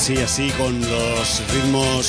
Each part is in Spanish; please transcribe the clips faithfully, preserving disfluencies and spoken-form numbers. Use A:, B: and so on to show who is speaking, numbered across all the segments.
A: sí, así con los ritmos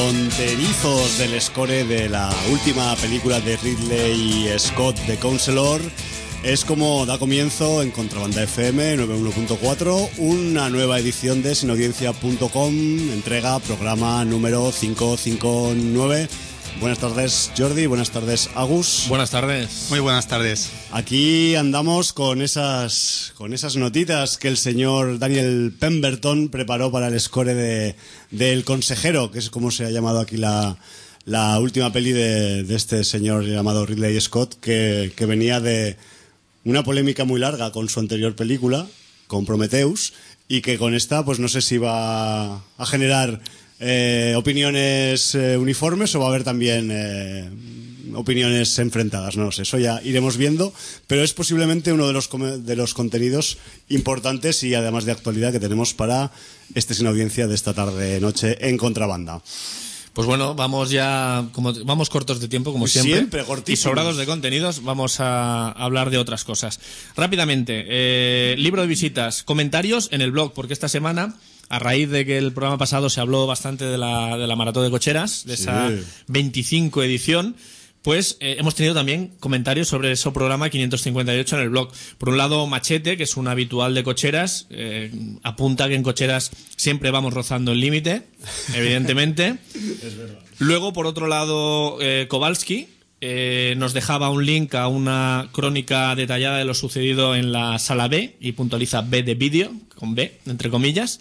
A: fronterizos del score de la última película de Ridley Scott, The Counselor, es como da comienzo en Contrabanda F M noventa y uno punto cuatro, una nueva edición de sinaudiencia punto com, entrega programa número quinientos cincuenta y nueve. Buenas tardes, Jordi. Buenas tardes, Agus.
B: Buenas tardes.
C: Muy buenas tardes.
A: Aquí andamos con esas con esas notitas que el señor Daniel Pemberton preparó para el score de, de El Consejero, que es como se ha llamado aquí la, la última peli de, de este señor llamado Ridley Scott, que, que venía de una polémica muy larga con su anterior película, con Prometheus, y que con esta, pues no sé si va a generar Eh, opiniones eh, uniformes o va a haber también eh, opiniones enfrentadas, no lo sé, eso ya iremos viendo, pero es posiblemente uno de los, de los contenidos importantes y además de actualidad que tenemos para este Sin Audiencia de esta tarde-noche en Contrabanda.
B: Pues bueno, vamos ya, como vamos cortos de tiempo, como siempre,
A: siempre cortísimos.
B: Y sobrados de contenidos, vamos a hablar de otras cosas. Rápidamente, eh, libro de visitas, comentarios en el blog, porque esta semana, a raíz de que el programa pasado se habló bastante de la, de la Maratón de Cocheras, de esa
A: sí.
B: veinticinco edición, pues eh, hemos tenido también comentarios sobre ese programa quinientos cincuenta y ocho en el blog. Por un lado, Machete, que es un habitual de Cocheras, eh, apunta que en Cocheras siempre vamos rozando el límite, evidentemente.
A: Es verdad.
B: Luego, por otro lado, eh, Kowalski eh, nos dejaba un link a una crónica detallada de lo sucedido en la sala B, y puntualiza B de vídeo, con B, entre comillas,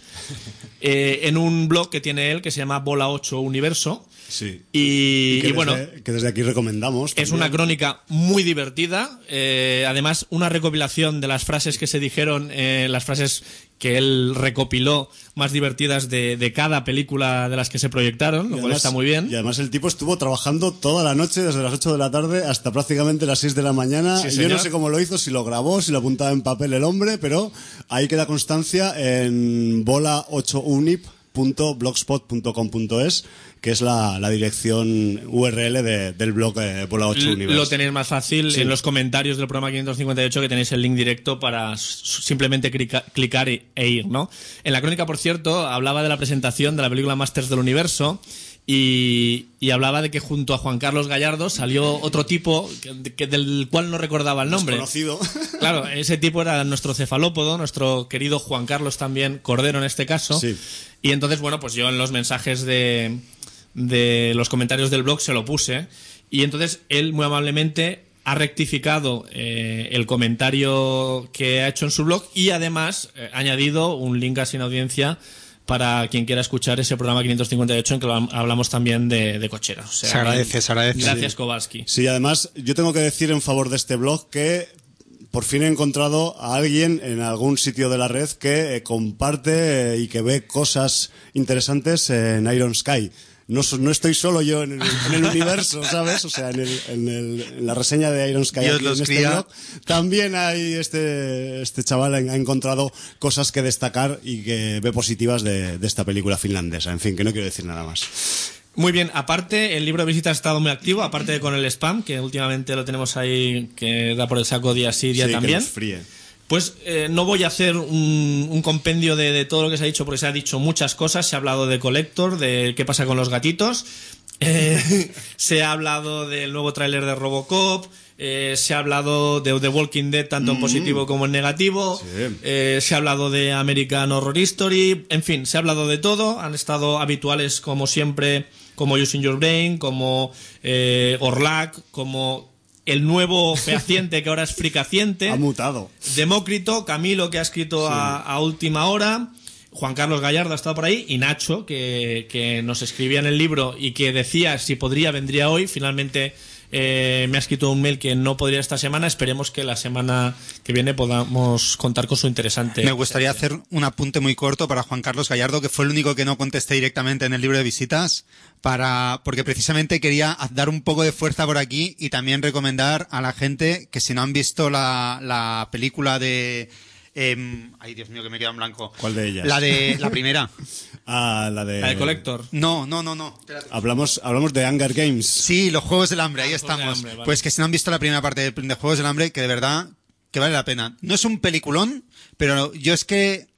B: eh, en un blog que tiene él que se llama Bola ocho Universo.
A: Sí.
B: Y,
A: y, que
B: y bueno,
A: desde, que desde aquí recomendamos también.
B: Es una crónica muy divertida, eh, además una recopilación de las frases que se dijeron, eh, las frases que él recopiló más divertidas de, de cada película de las que se proyectaron, lo cual está muy bien.
A: Y además el tipo estuvo trabajando toda la noche, desde las ocho de la tarde hasta prácticamente las seis de la mañana.
B: Sí,
A: Yo
B: señor.
A: no sé cómo lo hizo, si lo grabó, si lo apuntaba en papel el hombre, pero ahí queda constancia en bola ocho unip punto blogspot punto com punto es, que es la, la dirección U R L de, del blog eh, Bola ocho Universo.
B: Lo tenéis más fácil
A: Sí.
B: en los comentarios del programa quinientos cincuenta y ocho, que tenéis el link directo para s- simplemente clica- clicar e, e ir, ¿no? En la crónica, por cierto, hablaba de la presentación de la película Masters del Universo y, y hablaba de que junto a Juan Carlos Gallardo salió otro tipo que, que del cual no recordaba el nombre.
A: Desconocido.
B: Claro, ese tipo era nuestro cefalópodo, nuestro querido Juan Carlos también, Cordero en este caso.
A: Sí.
B: Y entonces, bueno, pues yo en los mensajes de, de los comentarios del blog se lo puse. Y entonces él muy amablemente ha rectificado eh, el comentario que ha hecho en su blog y además eh, ha añadido un link a Sin Audiencia para quien quiera escuchar ese programa quinientos cincuenta y ocho en que hablamos también de, de cocheras. O sea,
C: Se agradece, se agradece.
B: Gracias,
A: Sí.
B: Kowalski.
A: Sí, además yo tengo que decir en favor de este blog que por fin he encontrado a alguien en algún sitio de la red que eh, comparte eh, y que ve cosas interesantes en Iron Sky. No, so- no estoy solo yo en el, en el universo, ¿sabes? O sea, en, el, en, el, en la reseña de Iron Sky
C: Dios
A: aquí
C: los
A: en este
C: cría.
A: blog, también hay este, este chaval ha ha encontrado cosas que destacar y que ve positivas de, de esta película finlandesa. En fin, que no quiero decir nada más.
B: Muy bien, aparte, el libro de visitas ha estado muy activo, aparte de con el spam, que últimamente lo tenemos ahí, que da por el saco día sí, día
A: Sí, que
B: también.
A: nos fríe.
B: Pues eh, no voy a hacer un, un compendio de, de todo lo que se ha dicho, porque se ha dicho muchas cosas. Se ha hablado de Collector, de qué pasa con los gatitos. Eh, se ha hablado del nuevo tráiler de Robocop. Eh, se ha hablado de The Walking Dead, tanto en positivo como en negativo.
A: Sí.
B: Eh, se ha hablado de American Horror Story. En fin, se ha hablado de todo. Han estado habituales, como siempre, como Using Your Brain, como eh, Orlac, como el nuevo fehaciente que ahora es fricaciente.
A: Ha mutado.
B: Demócrito, Camilo, que ha escrito a, a última hora, Juan Carlos Gallardo ha estado por ahí, y Nacho, que, que nos escribía en el libro y que decía si podría, vendría hoy. Finalmente eh, me ha escrito un mail que no podría esta semana. Esperemos que la semana que viene podamos contar con su interesante...
C: Me gustaría hacer un apunte muy corto para Juan Carlos Gallardo, que fue el único que no contesté directamente en el libro de visitas, para porque precisamente quería dar un poco de fuerza por aquí y también recomendar a la gente que si no han visto la, la película de... Eh, ay, Dios mío, que me queda en blanco.
A: ¿Cuál de ellas?
C: La de la primera.
A: Ah, la de...
B: La de Collector.
C: No, no, no, no. Espérate.
A: Hablamos, hablamos de Hunger Games.
C: Sí, los Juegos del Hambre, ahí
B: Los Juegos del
C: estamos.
B: Hambre, vale.
C: Pues que si no han visto la primera parte de, de Juegos del Hambre, que de verdad que vale la pena. No es un peliculón, pero yo es que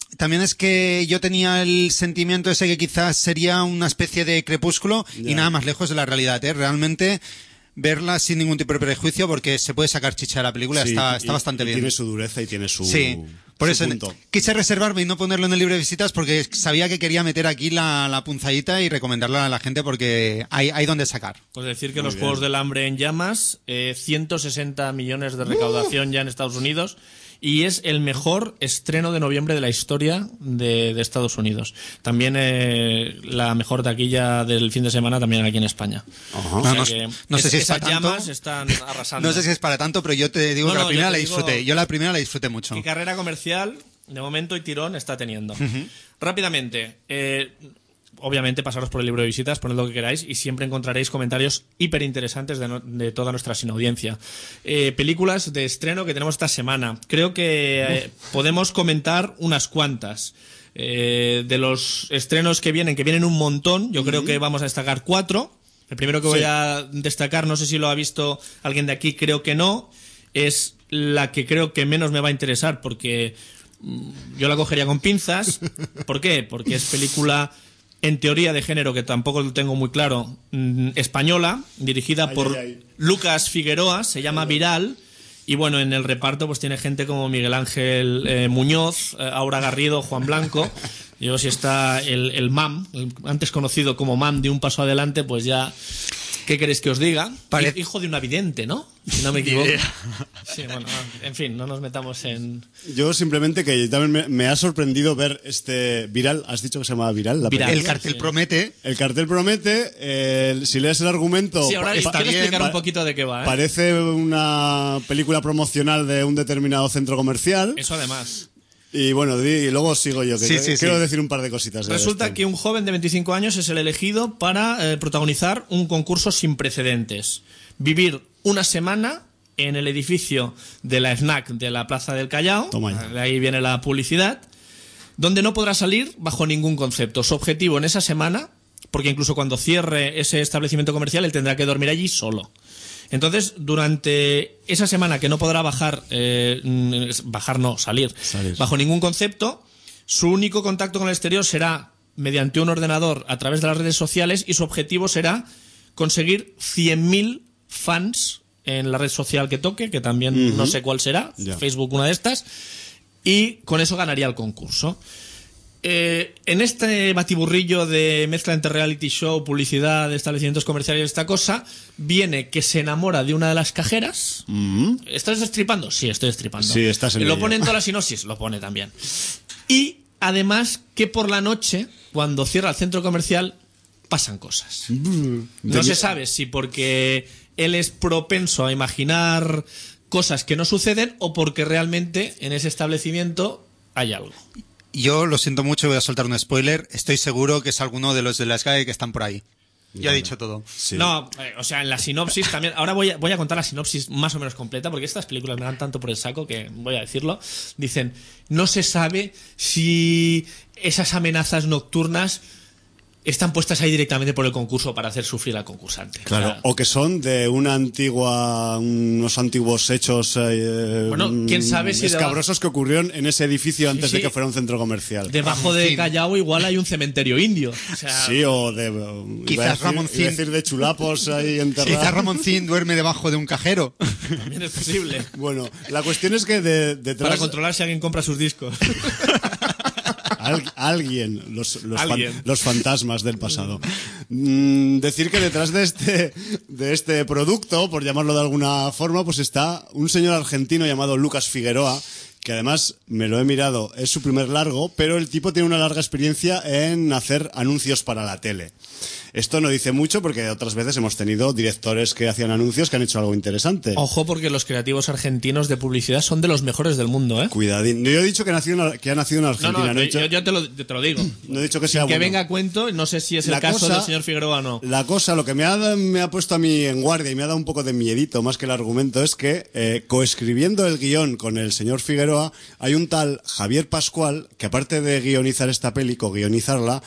C: también es que yo tenía el sentimiento ese que quizás sería una especie de Crepúsculo
A: Ya.
C: y nada más lejos de la realidad, ¿eh? Realmente verla sin ningún tipo de prejuicio porque se puede sacar chicha de la película,
A: Sí,
C: está,
A: y-
C: está bastante
A: y
C: bien.
A: Tiene su dureza y tiene su,
C: Sí, por
A: su
C: eso
A: punto.
C: quise reservarme y no ponerlo en el libro de visitas porque sabía que quería meter aquí la, la punzadita y recomendarla a la gente porque hay, hay donde sacar.
B: Pues decir que
A: Muy
B: los
A: bien.
B: Juegos del Hambre en llamas, eh, ciento sesenta millones de recaudación ya en Estados Unidos, y es el mejor estreno de noviembre de la historia de, de Estados Unidos. También eh, la mejor taquilla del fin de semana también aquí en España.
A: Ajá.
B: O sea
C: No, no-
B: que
C: no sé
B: es-
C: si es
B: esas
C: para tanto.
B: llamas están arrasando.
C: No sé si es para tanto, pero yo te digo
B: No,
C: que
B: no,
C: la primera
B: yo te
C: la
B: digo-
C: disfruté. Yo la primera la disfruté mucho.
B: ¿Qué carrera comercial de momento y tirón está teniendo? Rápidamente, eh, obviamente pasaros por el libro de visitas, poned lo que queráis y siempre encontraréis comentarios hiper interesantes de, no- de toda nuestra sinaudiencia. Eh, películas de estreno que tenemos esta semana. Creo que eh, podemos comentar unas cuantas. Eh, de los estrenos que vienen, que vienen un montón, yo creo que vamos a destacar cuatro. El primero que voy
A: Sí.
B: a destacar, no sé si lo ha visto alguien de aquí, creo que no, es la que creo que menos me va a interesar porque mm, yo la cogería con pinzas. ¿Por qué? Porque es película en teoría de género, que tampoco lo tengo muy claro, mm, española, dirigida
A: Ay,
B: por
A: ay, ay.
B: Lucas Figueroa, se llama Viral. Y bueno, en el reparto pues tiene gente como Miguel Ángel eh, Muñoz, eh, Aura Garrido, Juan Blanco. Yo si está el, el Mam, el antes conocido como Mam de Un Paso Adelante, pues ya, ¿qué queréis que os diga?
C: Pare-
B: Hijo de una vidente, ¿no? Si no me equivoco. Sí, bueno, en fin, no nos metamos en...
A: Yo simplemente que también me, me ha sorprendido ver este Viral. ¿Has dicho que se llama Viral? La
B: Viral.
C: El
A: película?
C: cartel
B: Sí.
C: promete.
A: El cartel promete. eh, si lees el argumento,
B: Sí, ahora
A: pa-
B: quiero
A: pa-
B: explicar un
A: pa-
B: poquito de qué va, ¿eh?
A: parece una película promocional de un determinado centro comercial.
B: Eso además.
A: Y bueno, di- y luego sigo yo, que
C: Sí,
A: que-
C: sí,
A: quiero
C: sí.
A: decir un par de cositas. de
B: Resulta
A: esto.
B: que un joven de veinticinco años es el elegido para eh, protagonizar un concurso sin precedentes. Vivir una semana en el edificio de la FNAC de la Plaza del Callao,
A: Toma ya.
B: de ahí viene la publicidad, donde no podrá salir bajo ningún concepto. Su objetivo en esa semana, porque incluso cuando cierre ese establecimiento comercial, él tendrá que dormir allí solo. Entonces, durante esa semana que no podrá bajar, eh, mm, bajar no, salir,
A: Salir.
B: bajo ningún concepto, su único contacto con el exterior será mediante un ordenador a través de las redes sociales y su objetivo será conseguir cien mil fans en la red social que toque, que también no sé cuál será,
A: Ya.
B: Facebook una de estas, y con eso ganaría el concurso. Eh, en este batiburrillo de mezcla entre reality show, publicidad, establecimientos comerciales y esta cosa, viene que se enamora de una de las cajeras. ¿Estás destripando? Sí, estoy destripando.
A: Sí, estás en
B: ¿Lo
A: ello.
B: pone en toda la sinopsis? Lo pone también. Y además que por la noche, cuando cierra el centro comercial, pasan cosas. No
A: Tenía-
B: se sabe si porque él es propenso a imaginar cosas que no suceden o porque realmente en ese establecimiento hay algo.
C: Yo lo siento mucho, voy a soltar un spoiler. Estoy seguro que es alguno de los de la Sky que están por ahí. Ya he
A: Vale.
C: dicho todo.
A: Sí.
B: No, eh, o sea, en la sinopsis también. Ahora voy a, voy a contar la sinopsis más o menos completa, porque estas películas me dan tanto por el saco que voy a decirlo. Dicen, no se sabe si esas amenazas nocturnas están puestas ahí directamente por el concurso para hacer sufrir al concursante.
A: Claro,
B: O sea,
A: o que son de una antigua, unos antiguos hechos eh,
B: Bueno, quién sabe si
A: escabrosos que ocurrieron en ese edificio antes
B: sí.
A: de que fuera un centro comercial.
B: debajo de Callao igual hay un cementerio indio. O sea,
A: Sí, o de iba a
C: Quizás
A: decir-
C: Ramoncín.
A: iba a decir de chulapos ahí enterrados.
C: Quizás Ramoncín duerme debajo de un cajero.
B: también es posible.
A: Bueno, la cuestión es que de, detrás
B: Para controlar si alguien compra sus discos.
A: Al- alguien, los, los, fan-
B: Alguien.
A: los fantasmas del pasado. Mm, decir que detrás de este, de este producto, por llamarlo de alguna forma, pues está un señor argentino llamado Lucas Figueroa, que además me lo he mirado, es su primer largo, pero el tipo tiene una larga experiencia en hacer anuncios para la tele. Esto no dice mucho porque otras veces hemos tenido directores que hacían anuncios que han hecho algo interesante.
B: Ojo, porque los creativos argentinos de publicidad son de los mejores del mundo, ¿eh?
A: Cuidadín. Yo he dicho que, nació en- que ha nacido en
B: No,
A: Argentina.
B: no,
A: no he dicho-
B: yo, yo te, lo, yo te lo digo.
A: no he dicho que sea
B: que
A: bueno.
B: venga a cuento, no sé si es el
A: La
B: caso
A: cosa-
B: del señor Figueroa o no.
A: La cosa, lo que me ha, me ha puesto a mí en guardia y me ha dado un poco de miedito más que el argumento es que eh, coescribiendo el guión con el señor Figueroa hay un tal Javier Pascual que aparte de guionizar esta peli, co-guionizarla,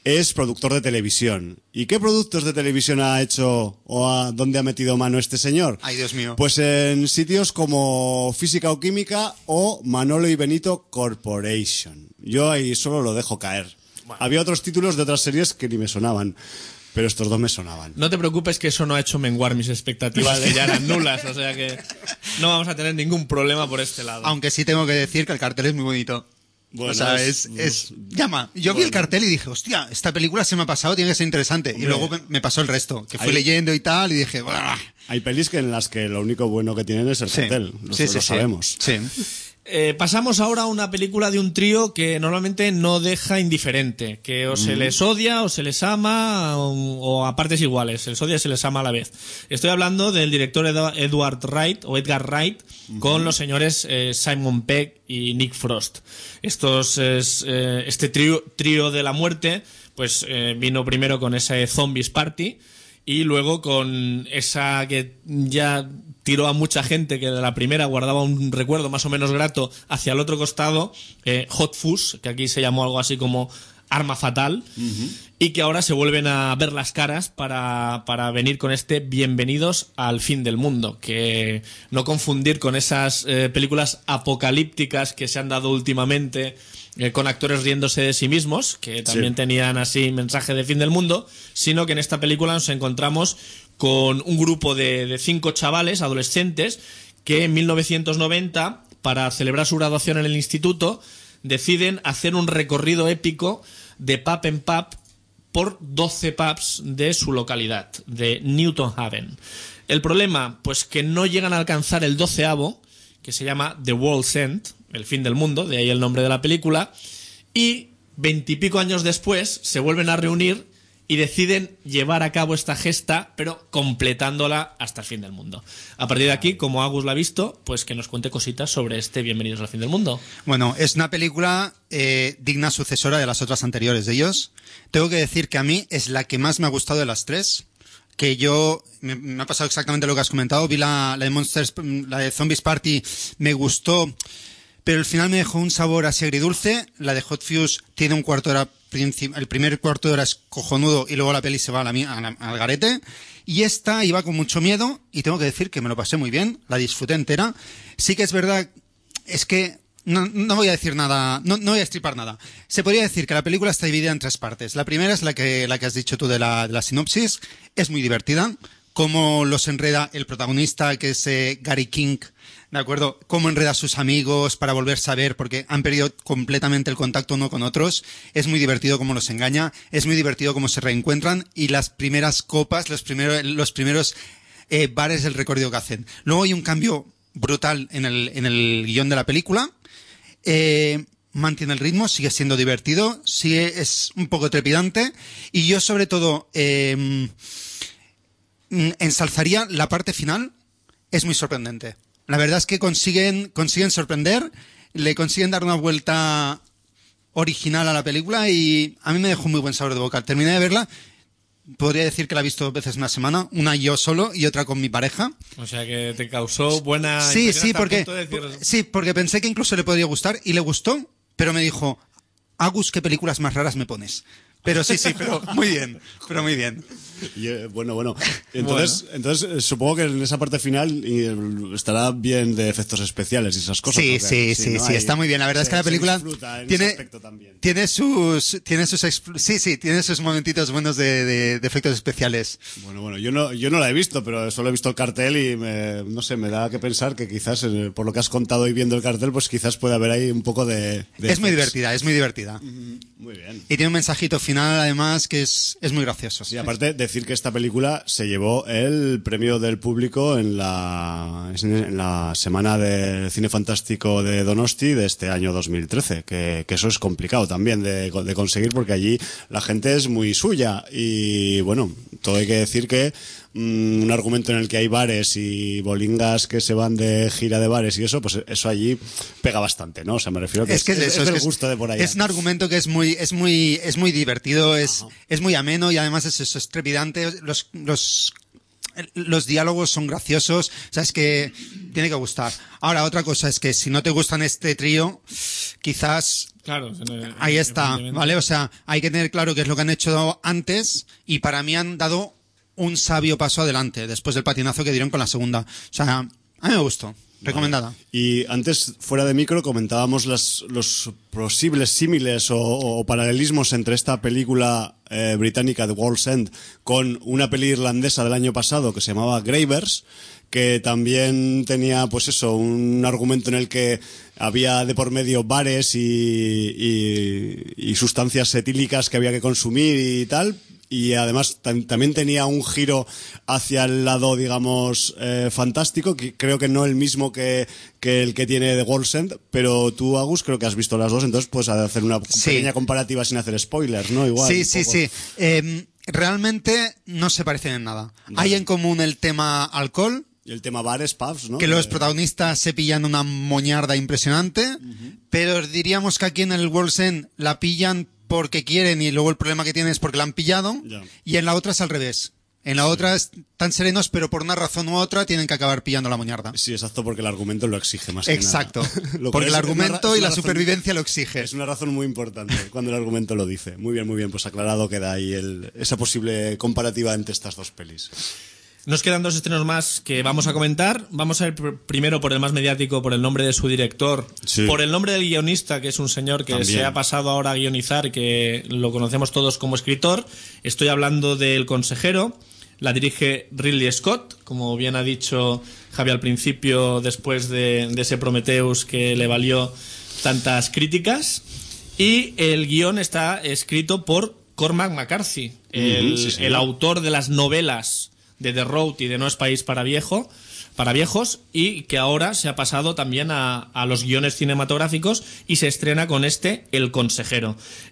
A: es productor de televisión. ¿Y qué productos de televisión ha hecho o a dónde ha metido mano este señor?
C: Ay, Dios mío.
A: Pues en sitios como Física o Química o Manolo y Benito Corporation. Yo ahí solo lo dejo caer. Bueno. Había otros títulos de otras series que ni me sonaban, pero estos dos me sonaban.
B: No te preocupes que eso no ha hecho menguar mis expectativas, que ya eran nulas, o sea que no vamos a tener ningún problema por este lado.
C: Aunque sí tengo que decir que el cartel es muy bonito. Bueno, o sea, es, es, es llama. Yo bueno. vi el cartel y dije, hostia, esta película se me ha pasado, tiene que ser interesante. Hombre, y luego me pasó el resto, que fui hay, leyendo y tal, y dije, ¡buah!
A: Hay pelis que en las que lo único bueno que tienen es el
C: sí.
A: cartel. Lo,
C: sí,
A: lo
C: sí,
A: sabemos.
C: Sí.
B: Eh, pasamos ahora a una película de un trío que normalmente no deja indiferente, que o se mm. les odia o se les ama o, o a partes iguales, se les odia y se les ama a la vez. Estoy hablando del director Edward Wright o Edgar Wright mm-hmm. con los señores eh, Simon Pegg y Nick Frost. Estos es, eh, este trío, trío de la muerte pues eh, vino primero con ese Zombies Party y luego con esa que ya tiró a mucha gente que de la primera guardaba un recuerdo más o menos grato hacia el otro costado, eh, Hot Fuzz, que aquí se llamó algo así como Arma Fatal, uh-huh. y que ahora se vuelven a ver las caras para, para venir con este Bienvenidos al Fin del Mundo, que no confundir con esas eh, películas apocalípticas que se han dado últimamente eh, con actores riéndose de sí mismos, que también sí. tenían así mensaje de fin del mundo, sino que en esta película nos encontramos con un grupo de, de cinco chavales, adolescentes, que en mil novecientos noventa, para celebrar su graduación en el instituto, deciden hacer un recorrido épico de pub en pub por doce pubs de su localidad, de Newton Haven. El problema, pues que no llegan a alcanzar el doceavo, que se llama The World's End, el fin del mundo, de ahí el nombre de la película, y veintipico años después se vuelven a reunir y deciden llevar a cabo esta gesta, pero completándola hasta el fin del mundo. A partir de aquí, como Agus la ha visto, pues que nos cuente cositas sobre este Bienvenidos al Fin del Mundo.
C: Bueno, es una película eh, digna sucesora de las otras anteriores de ellos. Tengo que decir que a mí es la que más me ha gustado de las tres. Que yo, me, me ha pasado exactamente lo que has comentado. Vi la, la de Monsters, la de Zombies Party, me gustó, pero al final me dejó un sabor así agridulce. La de Hot Fuzz tiene un cuarto de hora, el primer cuarto de hora es cojonudo y luego la peli se va a la, a la, al garete. Y esta iba con mucho miedo y tengo que decir que me lo pasé muy bien, la disfruté entera. Sí que es verdad, es que no, no voy a decir nada, no, no voy a estripar nada. Se podría decir que la película está dividida en tres partes. La primera es la que, la que has dicho tú de la, de la sinopsis, es muy divertida. Cómo los enreda el protagonista, que es eh, Gary King, ¿de acuerdo? Cómo enreda a sus amigos para volverse a ver, porque han perdido completamente el contacto uno con otros. Es muy divertido cómo los engaña, es muy divertido cómo se reencuentran y las primeras copas, los primeros, los primeros eh, bares del recorrido que hacen. Luego hay un cambio brutal en el, en el guión de la película. Eh, mantiene el ritmo, sigue siendo divertido, sigue, es un poco trepidante y yo sobre todo eh, ensalzaría la parte final, es muy sorprendente. La verdad es que consiguen, consiguen sorprender, le consiguen dar una vuelta original a la película y a mí me dejó un muy buen sabor de boca. Terminé de verla, podría decir que la he visto dos veces en una semana, una yo solo y otra con mi pareja.
B: O sea que te causó buena
C: sí,
B: impresión
C: sí,
B: hasta
C: porque,
B: el punto de decir...
C: sí, porque pensé que incluso le podría gustar y le gustó, pero me dijo, Agus, ¿qué películas más raras me pones? Pero sí, sí, pero muy bien, pero muy bien.
A: Y, eh, bueno, bueno. Entonces, bueno. entonces eh, supongo que en esa parte final eh, estará bien de efectos especiales y esas cosas.
C: Sí, sí, sí, sí, ¿no? sí, está muy bien. La verdad se, es que la película tiene, tiene sus, tiene sus, sí, sí, tiene sus momentitos buenos de, de, de efectos especiales.
A: Bueno, bueno, yo no, yo no la he visto, pero solo he visto el cartel y me, no sé, me da que pensar que quizás eh, por lo que has contado y viendo el cartel, pues quizás puede haber ahí un poco de. de
C: es muy divertida, es muy divertida.
A: Mm-hmm. Muy bien.
C: Y tiene un mensajito final, además, que es, es muy gracioso.
A: Sí, aparte decir que esta película se llevó el premio del público en la, en la Semana de Cine Fantástico de Donosti de este año dos mil trece, que, que eso es complicado también de, de conseguir porque allí la gente es muy suya y bueno, todo hay que decir que mmm, un argumento en el que hay bares y bolingas que se van de gira de bares y eso, pues eso allí pega bastante, ¿no? O sea, me refiero a que es, que es, es, eso, es, es del gusto de por allá.
C: Es un argumento que es muy, es muy, es muy divertido, es, es muy ameno y además es eso, es trepidante. Los, los, los diálogos son graciosos, o sea, es que tiene que gustar. Ahora, otra cosa es que si no te gustan este trío, quizás
B: Claro.
C: Ahí está, ¿vale? O sea, hay que tener claro qué es lo que han hecho antes y para mí han dado un sabio paso adelante después del patinazo que dieron con la segunda. O sea, a mí me gustó. Recomendada.
A: Vale. Y antes, fuera de micro, comentábamos las, los posibles símiles o, o paralelismos entre esta película eh, británica The World's End con una peli irlandesa del año pasado que se llamaba Gravers, que también tenía, pues eso, un argumento en el que había de por medio bares y, y, y sustancias etílicas que había que consumir y tal. Y además tam- también tenía un giro hacia el lado, digamos, eh, fantástico, que creo que no el mismo que, que el que tiene The World's End, pero tú, Agus, creo que has visto las dos, entonces puedes hacer una
C: Sí.
A: pequeña comparativa sin hacer spoilers, ¿no? Igual.
C: Sí,
A: un
C: sí,
A: poco.
C: sí. Eh, realmente no se parecen en nada.
A: Vale.
C: Hay en común el tema alcohol,
A: Y el tema bares, pubs, ¿no?
C: que los
A: Eh,
C: protagonistas se pillan una moñarda impresionante, pero diríamos que aquí en el World's End la pillan porque quieren y luego el problema que tienen es porque la han pillado,
A: Ya.
C: y en la otra es al revés. En la otra están serenos, pero por una razón u otra tienen que acabar pillando la moñarda.
A: Sí, exacto, porque el argumento lo exige más
C: Exacto.
A: que nada. Lo cual
C: Porque el
A: es una
C: argumento
A: ra- es
C: y la
A: una razón-
C: supervivencia lo exige.
A: Es una razón muy importante cuando el argumento lo dice. Muy bien, muy bien, pues aclarado queda ahí el, esa posible comparativa entre estas dos pelis.
B: Nos quedan dos estrenos más que vamos a comentar. Vamos a ir pr- primero por el más mediático, por el nombre de su director,
A: Sí.
B: por el nombre del guionista, que es un señor que
A: También.
B: se ha pasado ahora a guionizar, que lo conocemos todos como escritor. Estoy hablando del Consejero. La dirige Ridley Scott, como bien ha dicho Javi al principio, después de, de ese Prometheus que le valió tantas críticas. Y el guión está escrito por Cormac McCarthy, el,
A: Ujú, sí, señor.
B: el autor de las novelas de The Road y de No es país para viejo, para viejos, y que ahora se ha pasado también a, a los guiones cinematográficos y se estrena con este El Consejero.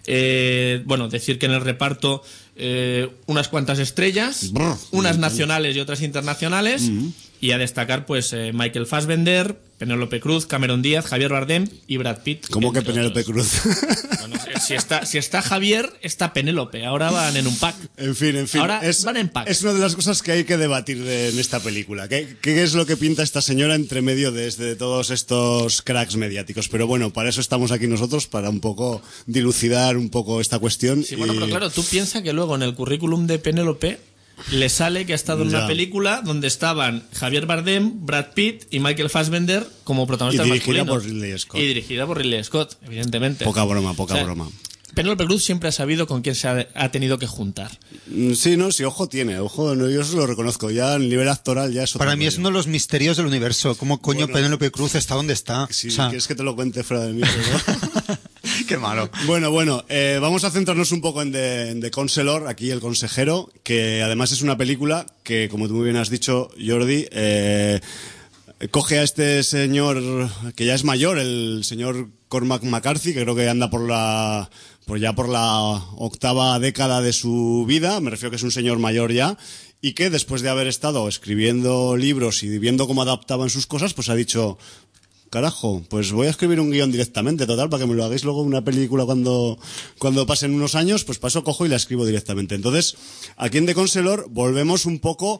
B: Eh, bueno, decir que en el reparto eh, unas cuantas estrellas,
A: Brr.
B: unas nacionales y otras internacionales, y a destacar pues eh, Michael Fassbender, Penélope Cruz, Cameron Díaz, Javier Bardem y Brad Pitt.
A: ¿Cómo que
B: entre
A: Penélope
B: otros.
A: Cruz?
B: Bueno, si está, si está Javier, está Penélope. Ahora van en un pack.
A: En fin, en fin.
B: Ahora
A: es,
B: van en pack.
A: es una de las cosas que hay que debatir de- en esta película. ¿Qué, ¿Qué es lo que pinta esta señora entre medio de, de todos estos cracks mediáticos? Pero bueno, para eso estamos aquí nosotros, para un poco dilucidar un poco esta cuestión.
B: Sí, bueno,
A: y-
B: pero claro, tú piensas que luego en el currículum de Penélope le sale que ha estado en
A: Ya.
B: una película donde estaban Javier Bardem, Brad Pitt y Michael Fassbender como protagonistas
A: Y dirigida
B: masculinos.
A: por Ridley Scott.
B: Y dirigida por Ridley Scott, evidentemente.
A: Poca broma, poca
B: O sea,
A: broma.
B: Penélope Cruz siempre ha sabido con quién se ha, ha tenido que juntar.
A: Mm, Sí, no, sí, ojo tiene, ojo, no, yo eso lo reconozco. Ya a nivel actoral ya es otro
C: Para mí es
A: rollo.
C: uno de los misterios del universo. ¿Cómo coño
A: Bueno.
C: Penélope Cruz está donde está?
A: Si
C: O sea,
A: quieres que te lo cuente fuera de mí. pero-
C: qué malo.
A: Bueno, bueno, eh, vamos a centrarnos un poco en The, en The Counselor, aquí El Consejero, que además es una película que, como tú muy bien has dicho, Jordi, eh, coge a este señor que ya es mayor, el señor Cormac McCarthy, que creo que anda por la por ya por la octava década de su vida, me refiero que es un señor mayor ya, y que después de haber estado escribiendo libros y viendo cómo adaptaban sus cosas, pues ha dicho... Carajo, pues voy a escribir un guión directamente, total, para que me lo hagáis luego una película cuando, cuando pasen unos años, pues paso, cojo y la escribo directamente. Entonces, aquí en The Counselor volvemos un poco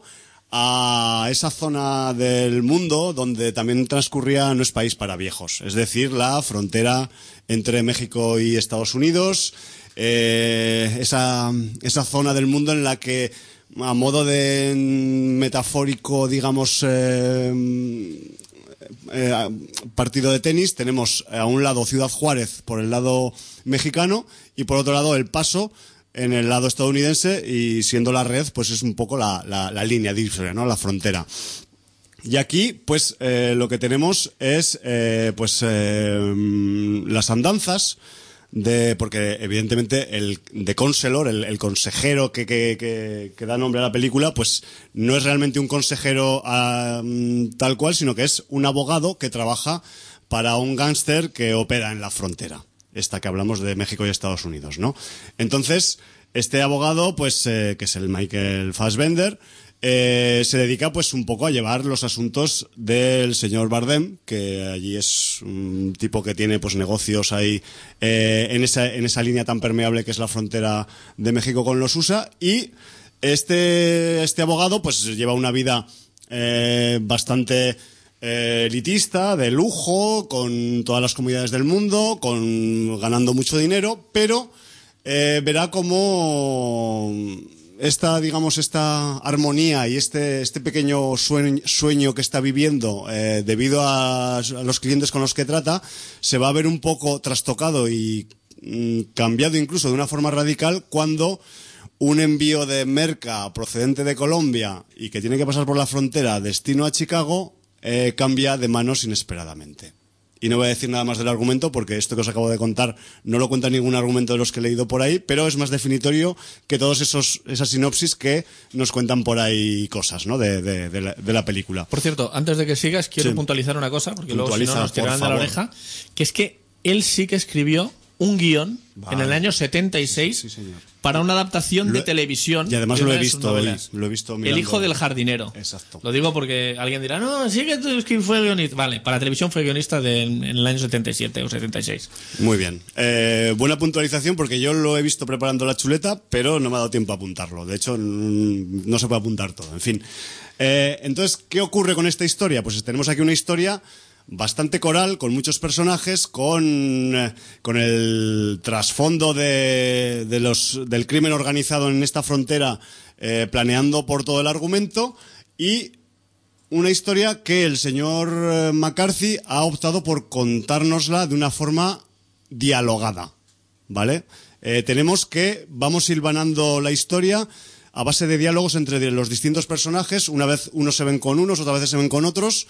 A: a esa zona del mundo donde también transcurría No es país para viejos, es decir, la frontera entre México y Estados Unidos, eh, esa, esa zona del mundo en la que, a modo de metafórico, digamos, eh, Eh, partido de tenis, tenemos a un lado Ciudad Juárez por el lado mexicano y por otro lado El Paso en el lado estadounidense, y siendo la red pues es un poco la, la, la línea divisoria, ¿no? La frontera. Y aquí pues eh, lo que tenemos es eh, pues eh, las andanzas de, porque evidentemente el The Counselor, el, el consejero que, que, que, que da nombre a la película, pues no es realmente un consejero um, tal cual, sino que es un abogado que trabaja para un gángster que opera en la frontera, esta que hablamos de México y Estados Unidos, ¿no? Entonces, este abogado, pues eh, que es el Michael Fassbender, Eh, se dedica pues un poco a llevar los asuntos del señor Bardem, que allí es un tipo que tiene pues negocios ahí eh, en esa en esa línea tan permeable que es la frontera de México con los U S A, y este este abogado pues lleva una vida eh, bastante eh, elitista, de lujo, con todas las comodidades del mundo, con ganando mucho dinero, pero eh, verá cómo esta, digamos, esta armonía y este, este pequeño sueño, sueño que está viviendo eh, debido a, a los clientes con los que trata, se va a ver un poco trastocado y mm, cambiado incluso de una forma radical cuando un envío de merca procedente de Colombia y que tiene que pasar por la frontera destino a Chicago eh, cambia de manos inesperadamente. Y no voy a decir nada más del argumento porque esto que os acabo de contar no lo cuenta ningún argumento de los que he leído por ahí, pero es más definitorio que todos esos esas sinopsis que nos cuentan por ahí cosas, ¿no? de, de, de, la, de la película.
B: Por cierto, antes de que sigas, quiero
A: Sí.
B: puntualizar una cosa, porque luego si
A: Puntualiza,
B: no nos tirarán de
A: por
B: la
A: favor.
B: oreja, que es que él sí que escribió un guión
A: Vale.
B: en el año setenta y seis
A: Sí, sí, señor.
B: para una adaptación
A: Lo
B: de
A: he-
B: televisión.
A: y además
B: de
A: lo
B: una
A: he
B: de sus
A: visto hoy,
B: novelas.
A: lo he visto
B: El
A: mirando.
B: hijo del jardinero.
A: Exacto.
B: Lo digo porque alguien dirá, no, sí que tú es que fue guionista. Vale, para televisión fue guionista de, en el año setenta y siete o setenta y seis.
A: Muy bien. Eh, buena puntualización porque yo lo he visto preparando la chuleta, pero no me ha dado tiempo a apuntarlo. De hecho, mm, no se puede apuntar todo. En fin. Eh, entonces, ¿qué ocurre con esta historia? Pues tenemos aquí una historia bastante coral, con muchos personajes, con, eh, con el trasfondo de, de los, del crimen organizado en esta frontera eh, planeando por todo el argumento y una historia que el señor eh, McCarthy ha optado por contárnosla de una forma dialogada, ¿vale? Eh, tenemos que vamos hilvanando la historia a base de diálogos entre los distintos personajes. Una vez unos se ven con unos, otras veces se ven con otros.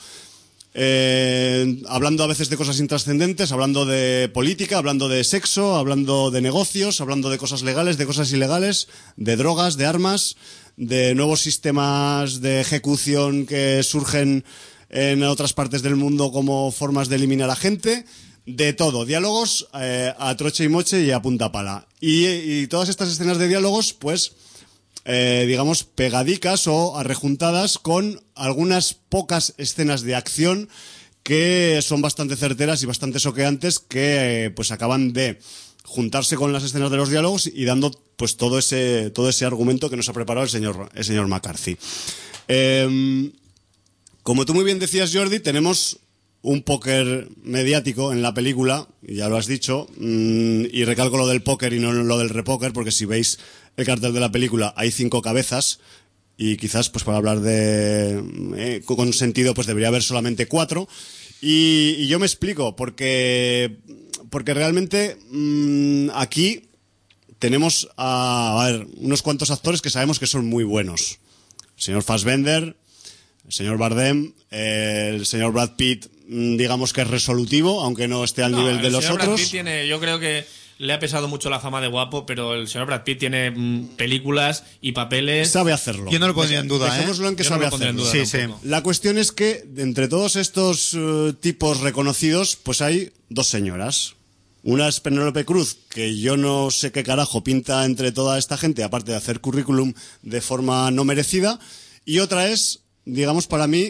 A: Eh, hablando a veces de cosas intrascendentes, hablando de política, hablando de sexo, hablando de negocios, hablando de cosas legales, de cosas ilegales, de drogas, de armas, de nuevos sistemas de ejecución que surgen en otras partes del mundo como formas de eliminar a gente, de todo, diálogos eh, a troche y moche y a punta pala. Y, y todas estas escenas de diálogos, pues, Eh, digamos, pegadicas o arrejuntadas con algunas pocas escenas de acción que son bastante certeras y bastante soqueantes que eh, pues acaban de juntarse con las escenas de los diálogos y dando pues todo ese todo ese argumento que nos ha preparado el señor el señor McCarthy. Eh, como tú muy bien decías, Jordi, tenemos un póker mediático en la película, ya lo has dicho, mmm, y recalco lo del póker y no lo del repóker, porque si veis el cartel de la película hay cinco cabezas y quizás pues para hablar de eh, con sentido pues debería haber solamente cuatro y, y yo me explico porque porque realmente mmm, aquí tenemos a, a ver, unos cuantos actores que sabemos que son muy buenos. El señor Fassbender, el señor Bardem, eh, el señor Brad Pitt, mmm, digamos que es resolutivo, aunque no esté al
B: No,
A: nivel de
B: el
A: los
B: señor Brad
A: otros.
B: Pitt tiene, yo creo que le ha pesado mucho la fama de guapo, pero el señor Brad Pitt tiene mm, películas y papeles.
A: Sabe hacerlo.
C: Yo no lo pondría en duda, ¿eh?
A: Dejémoslo en que
B: Yo no
A: sabe
B: lo pondría en
A: hacerlo.
B: duda
C: Sí,
B: tampoco.
C: sí.
A: La cuestión es que de entre todos estos eh, tipos reconocidos, pues hay dos señoras. Una es Penélope Cruz, que yo no sé qué carajo pinta entre toda esta gente, aparte de hacer currículum de forma no merecida. Y otra es, digamos, para mí,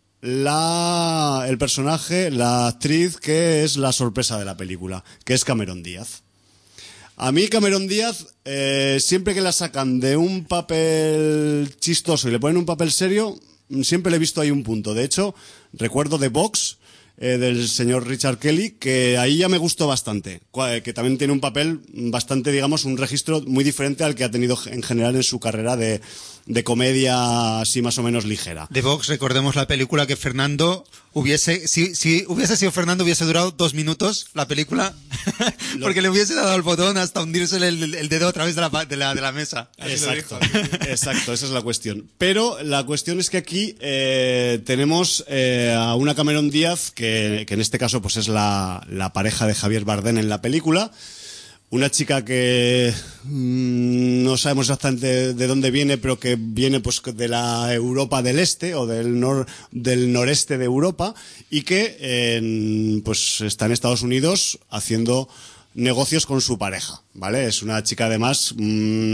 A: la el personaje, la actriz que es la sorpresa de la película, que es Cameron Díaz. A mí Cameron Díaz, eh, siempre que la sacan de un papel chistoso y le ponen un papel serio, siempre le he visto ahí un punto. De hecho, recuerdo The Box, eh, del señor Richard Kelly, que ahí ya me gustó bastante, cua- que también tiene un papel bastante, digamos, un registro muy diferente al que ha tenido en general en su carrera de, de comedia así más o menos ligera.
C: The Box, recordemos la película que Fernando hubiese, si, si hubiese sido Fernando hubiese durado dos minutos la película, porque le hubiese dado al botón hasta hundirse el, el dedo a través de la, pa- de la, de la mesa. Así lo
A: Exacto,
C: dijo.
A: exacto, esa es la cuestión. Pero la cuestión es que aquí eh, tenemos eh, a una Cameron Díaz, que, que en este caso pues es la, la pareja de Javier Bardem en la película. Una chica que mmm, no sabemos exactamente de dónde viene, pero que viene pues de la Europa del Este o del nor, del noreste de Europa y que eh, pues está en Estados Unidos haciendo negocios con su pareja, ¿vale? Es una chica además mmm,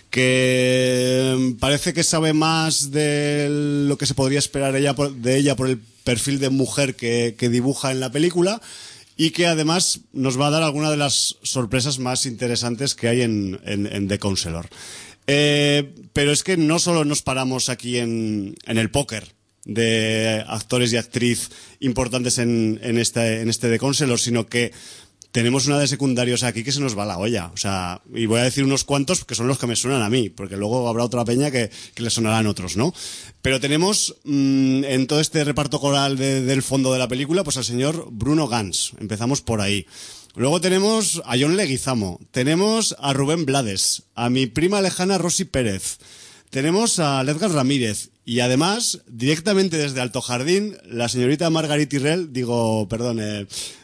A: que parece que sabe más de lo que se podría esperar ella por, de ella por el perfil de mujer que, que dibuja en la película. Y que además nos va a dar alguna de las sorpresas más interesantes que hay en, en, en The Counselor. Eh, pero es que no solo nos paramos aquí en, en el póker de actores y actriz importantes en, en, este, en este The Counselor, sino que tenemos una de secundarios aquí que se nos va la olla. O sea, y voy a decir unos cuantos que son los que me suenan a mí, porque luego habrá otra peña que, que le sonarán otros, ¿no? Pero tenemos mmm, en todo este reparto coral de, del fondo de la película, pues al señor Bruno Gans. Empezamos por ahí. Luego tenemos a John Leguizamo, tenemos a Rubén Blades, a mi prima lejana Rosy Pérez, tenemos a Edgar Ramírez y además, directamente desde Alto Jardín, la señorita Margaret Tyrrell, digo, perdón, eh,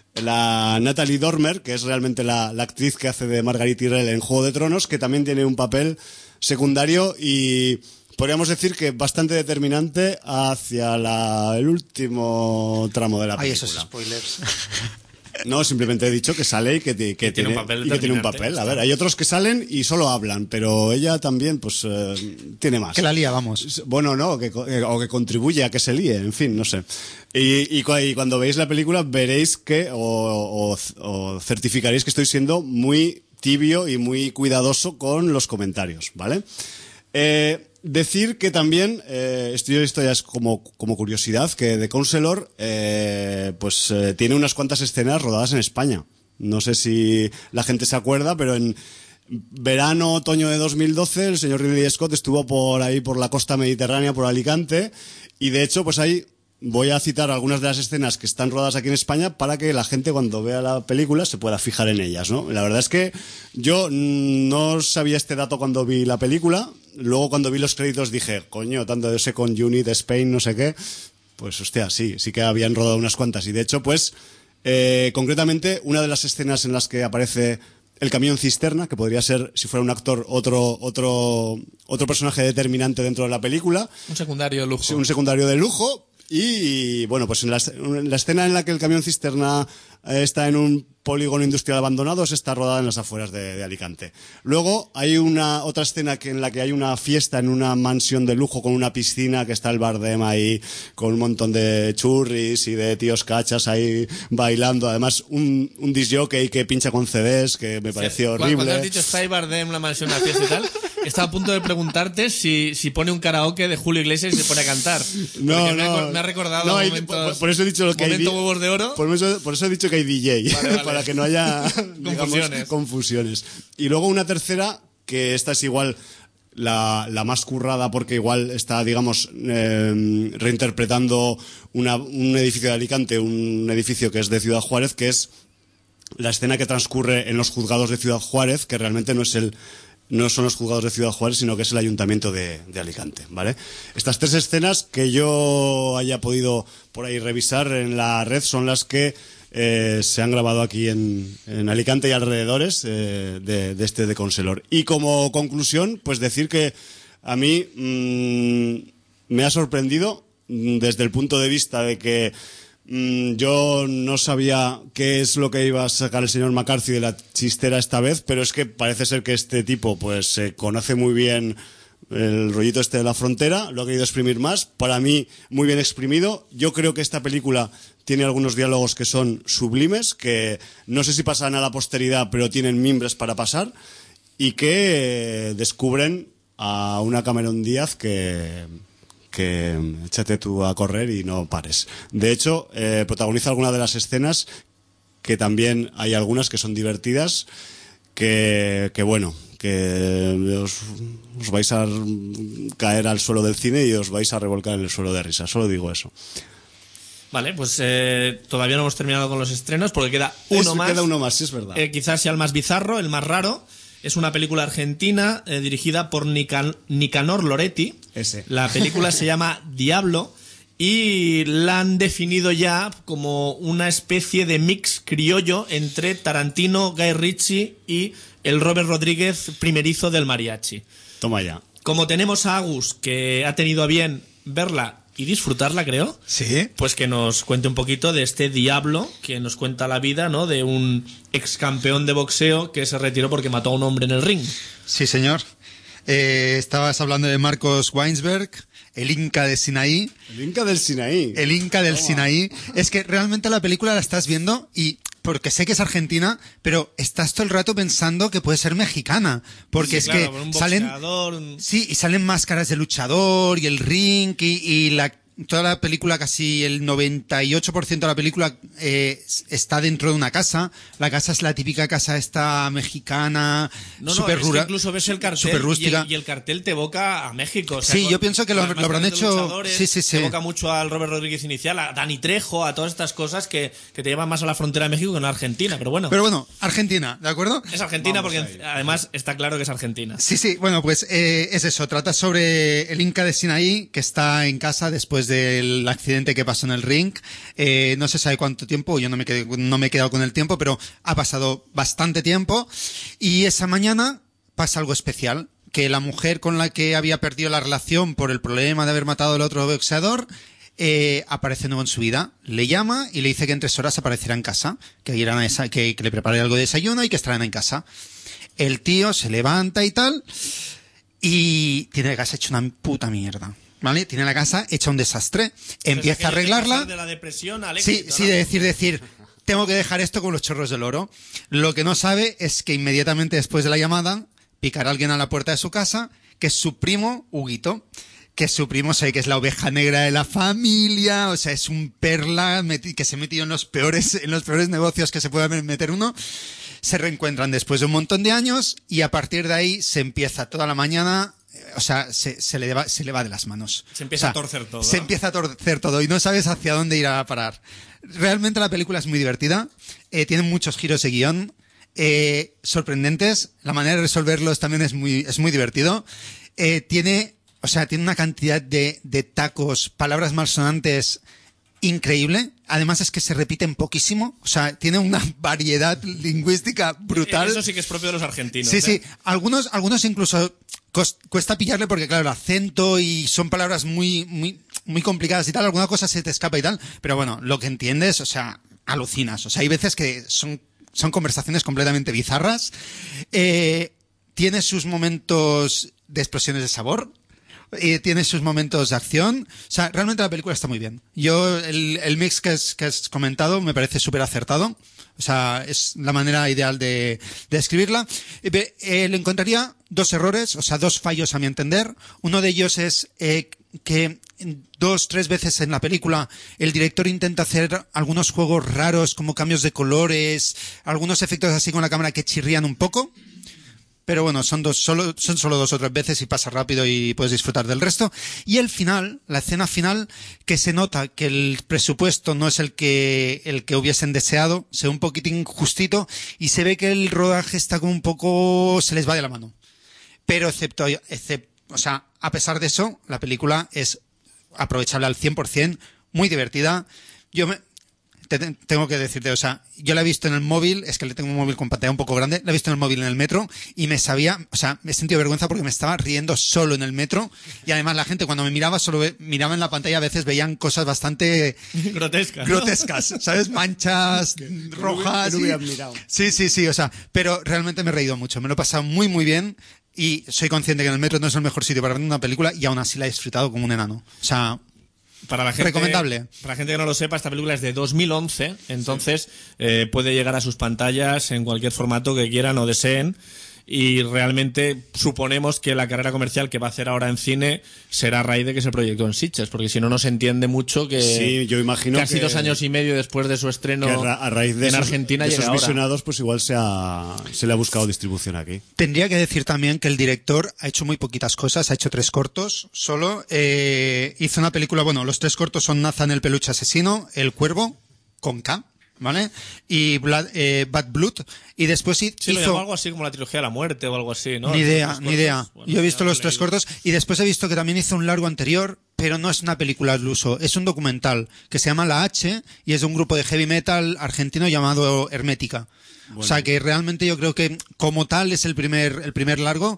A: la Natalie Dormer, que es realmente la, la actriz que hace de Margaret Tyrrell en Juego de Tronos, que también tiene un papel secundario y podríamos decir que bastante determinante hacia la, el último tramo de la película.
C: Ay, esos spoilers.
A: No, simplemente he dicho que sale y que, que, que, tiene,
B: tiene, un papel
A: y que tiene un papel. A ver, hay otros que salen y solo hablan, pero ella también, pues, eh, tiene más.
C: Que la lía, vamos.
A: Bueno, no, que, o que contribuye a que se líe, en fin, no sé. Y, y, y cuando veáis la película veréis que, o, o, o certificaréis que estoy siendo muy tibio y muy cuidadoso con los comentarios, ¿vale? Eh... Decir que también, eh, esto, esto ya es como, como curiosidad, que The Counselor eh, pues eh, tiene unas cuantas escenas rodadas en España. No sé si la gente se acuerda, pero en verano, otoño de dos mil doce, el señor Ridley Scott estuvo por ahí, por la costa mediterránea, por Alicante, y de hecho, pues ahí voy a citar algunas de las escenas que están rodadas aquí en España para que la gente cuando vea la película se pueda fijar en ellas, ¿no? La verdad es que yo no sabía este dato cuando vi la película. Luego cuando vi los créditos dije, coño, tanto de Second Unit, Spain, no sé qué. Pues hostia, sí, sí que habían rodado unas cuantas. Y de hecho, pues, eh, concretamente, una de las escenas en las que aparece el camión cisterna, que podría ser, si fuera un actor, otro, otro, otro personaje determinante dentro de la película.
B: Un secundario de lujo.
A: Un secundario de lujo. Y bueno, pues en la, en la escena en la que el camión cisterna está en un polígono industrial abandonado, se está rodada en las afueras de, de Alicante. Luego hay una otra escena que en la que hay una fiesta en una mansión de lujo con una piscina, que está el Bardem ahí con un montón de churris y de tíos cachas ahí bailando. Además, un, un disc-jockey que pincha con C Ds, que me pareció
B: sí,
A: horrible.
B: Cuando has dicho está el Bardem, la mansión, la fiesta y tal, estaba a punto de preguntarte si, si pone un karaoke de Julio Iglesias y se pone a cantar.
A: No,
B: no. Me ha, me ha recordado
A: no, hay,
B: momentos,
A: por, por eso he dicho lo que
B: momento
A: hay,
B: huevos de oro.
A: Por eso, por eso he dicho que hay D J, vale, vale. Para que no haya digamos, confusiones. confusiones. Y luego una tercera, que esta es igual la, la más currada porque igual está, digamos, eh, reinterpretando una, un edificio de Alicante, un edificio que es de Ciudad Juárez, que es la escena que transcurre en los juzgados de Ciudad Juárez, que realmente no es el no son los juzgados de Ciudad Juárez, sino que es el ayuntamiento de, de Alicante, ¿vale? Estas tres escenas que yo haya podido por ahí revisar en la red son las que eh, se han grabado aquí en, en Alicante y alrededores eh, de, de este The Counselor. Y como conclusión, pues decir que a mí mmm, me ha sorprendido desde el punto de vista de que yo no sabía qué es lo que iba a sacar el señor McCarthy de la chistera esta vez, pero es que parece ser que este tipo pues se conoce muy bien el rollito este de la frontera, lo ha querido exprimir más, para mí muy bien exprimido. Yo creo que esta película tiene algunos diálogos que son sublimes, que no sé si pasan a la posteridad, pero tienen mimbres para pasar, y que descubren a una Cameron Díaz que... que échate tú a correr y no pares. De hecho, eh, protagoniza algunas de las escenas, que también hay algunas que son divertidas, que, que bueno, que os, os vais a caer al suelo del cine y os vais a revolcar en el suelo de risa. Solo digo eso.
B: Vale, pues eh, todavía no hemos terminado con los estrenos porque queda uno
A: es,
B: más.
A: Queda uno más, sí, es verdad.
B: Eh, quizás sea el más bizarro, el más raro. Es una película argentina eh, dirigida por Nican- Nicanor Loretti.
A: Ese.
B: La película se llama Diablo y la han definido ya como una especie de mix criollo entre Tarantino, Guy Ritchie y el Robert Rodríguez primerizo del mariachi.
A: Toma ya.
B: Como tenemos a Agus, que ha tenido a bien verla y disfrutarla, creo.
C: Sí.
B: Pues que nos cuente un poquito de este Diablo, que nos cuenta la vida, ¿no?, de un ex campeón de boxeo que se retiró porque mató a un hombre en el ring.
C: Sí, señor. Eh, estabas hablando de Marcos Weinsberg, el Inca de Sinaí.
A: El Inca del Sinaí.
C: El Inca del
A: Toma.
C: Sinaí. Es que realmente la película la estás viendo y... porque sé que es argentina, pero estás todo el rato pensando que puede ser mexicana. Porque
B: Sí,
C: es
B: claro,
C: que
B: un
C: salen...
B: boxeador, un-
C: Sí, y salen máscaras de luchador y el ring y, y la, toda la película, casi el noventa y ocho por ciento de la película eh, está dentro de una casa. La casa es la típica casa esta mexicana,
B: No, no,
C: súper
B: es que
C: rural,
B: incluso ves el cartel
C: súper rústica.
B: y, el, y el cartel te evoca a México. O sea,
C: Sí,
B: con-
C: yo pienso que lo-
B: con las
C: lo habrán
B: máscaras de
C: hecho-
B: luchadores,
C: sí, sí, sí.
B: Te evoca mucho al Robert Rodríguez inicial, a Dani Trejo, a todas estas cosas que, que te llevan más a la frontera de México que no a Argentina. Pero bueno,
C: Pero bueno, Argentina, ¿de acuerdo?
B: es Argentina
A: Vamos
B: porque
A: ahí.
B: además está claro que es Argentina.
C: Sí, sí, bueno, pues eh, es eso, trata sobre el Inca de Sinaí que está en casa después del accidente que pasó en el ring. Eh, no se sabe cuánto tiempo, yo no me, quedé, no me he quedado con el tiempo, pero ha pasado bastante tiempo y esa mañana pasa algo especial, que la mujer con la que había perdido la relación por el problema de haber matado al otro boxeador eh, aparece de nuevo en su vida, le llama y le dice que en tres horas aparecerá en casa, que, irán a esa, que, que le prepare algo de desayuno y que estarán en casa. El tío se levanta y tal y tiene la casa hecha una puta mierda, ¿vale? Tiene la casa hecha un desastre. Empieza a
B: O sea, que hay que
C: arreglarla.
B: pasar de la depresión al
C: Sí,
B: éxito,
C: sí,
B: ¿no?
C: de decir, decir, tengo que dejar esto con los chorros del oro. Lo que no sabe es que inmediatamente después de la llamada picará alguien a la puerta de su casa, que es su primo Huguito, que es su primo, sé que es la oveja negra de la familia, o sea, es un perla meti- que se ha metido en los peores, en los peores negocios que se pueda meter uno. Se reencuentran después de un montón de años y a partir de ahí se empieza toda la mañana, eh, o sea, se, se le va, se le va de las manos.
B: Se empieza
C: O sea,
B: a torcer todo,
C: Se
B: ¿no?
C: empieza a torcer todo y no sabes hacia dónde ir a parar. Realmente la película es muy divertida, eh, tiene muchos giros de guión, eh, sorprendentes, la manera de resolverlos también es muy, es muy divertido. Eh, tiene, o sea, tiene una cantidad de, de tacos, palabras malsonantes increíble. Además es que se repiten poquísimo, o sea, tiene una variedad lingüística brutal.
B: Eso sí que es propio de los argentinos.
C: Sí,
B: ¿eh?
C: sí. Algunos, algunos incluso cos- cuesta pillarle porque, claro, el acento y son palabras muy, muy, muy complicadas y tal. Alguna cosa se te escapa y tal. Pero bueno, lo que entiendes, o sea, alucinas. O sea, hay veces que son, son conversaciones completamente bizarras. Eh, tiene sus momentos de explosiones de sabor. Eh, tiene sus momentos de acción. O sea, realmente la película está muy bien. Yo, el, el mix que has, que has comentado me parece súper acertado. O sea, es la manera ideal de, de escribirla. Eh, eh, le encontraría dos errores, o sea, dos fallos a mi entender. Uno de ellos es eh, que dos, tres veces en la película el director intenta hacer algunos juegos raros, como cambios de colores, algunos efectos así con la cámara que chirrían un poco. Pero bueno, son dos, solo, son solo dos o tres veces y pasa rápido y puedes disfrutar del resto. Y el final, la escena final, que se nota que el presupuesto no es el que, el que hubiesen deseado, se ve un poquitín justito y se ve que el rodaje está como un poco, se les va de la mano. Pero excepto, excepto, o sea, a pesar de eso, la película es aprovechable al cien por ciento, muy divertida. Yo me, Te, te, tengo que decirte, o sea, yo la he visto en el móvil, es que le tengo un móvil con pantalla un poco grande, la he visto en el móvil en el metro y me sabía, o sea, me he sentido vergüenza porque me estaba riendo solo en el metro y además la gente cuando me miraba solo ve, miraba en la pantalla, a veces veían cosas bastante
B: Grotescas. ¿no?
C: grotescas, ¿sabes? Manchas rojas.
A: que no
C: y-
A: hubieran mirado.
C: Sí, sí, sí, o sea, pero realmente me he reído mucho, me lo he pasado muy, muy bien y soy consciente que en el metro no es el mejor sitio para ver una película y aún así la he disfrutado como un enano. O sea,
B: Para la gente,
C: Recomendable.
B: Para la gente que no lo sepa, esta película es de dos mil once, entonces eh, puede llegar a sus pantallas en cualquier formato que quieran o deseen. Y realmente suponemos que la carrera comercial que va a hacer ahora en cine será a raíz de que se proyectó en Sitges, porque si no, no se entiende mucho que,
A: Sí, yo imagino
B: casi
A: que-
B: dos años y medio después de su estreno
A: Que a, ra- a raíz de
B: en
A: esos,
B: Argentina
A: de
B: llega
A: esos
B: ahora.
A: visionados, pues igual se, ha, se le ha buscado distribución aquí.
C: tendría que decir también que el director ha hecho muy poquitas cosas, ha hecho tres cortos solo. Eh, hizo una película, bueno, los tres cortos son Nathan el peluche asesino, El cuervo, con K, ¿vale? Y Blood- eh, Bad Blood. Y después hi-
B: Sí, lo
C: hizo...
B: llamó algo así como la trilogía de la muerte o algo así, ¿no?
C: Ni
B: Los
C: idea,
B: tres
C: ni
B: cortos.
C: idea.
B: Bueno,
C: Yo he
B: ya
C: visto
B: lo
C: los tres
B: leí.
C: cortos y después he visto que también hizo un largo anterior, pero no es una película al uso, es un documental que se llama La H y es de un grupo de heavy metal argentino llamado Hermética. O sea que realmente yo creo que como tal es el primer el primer largo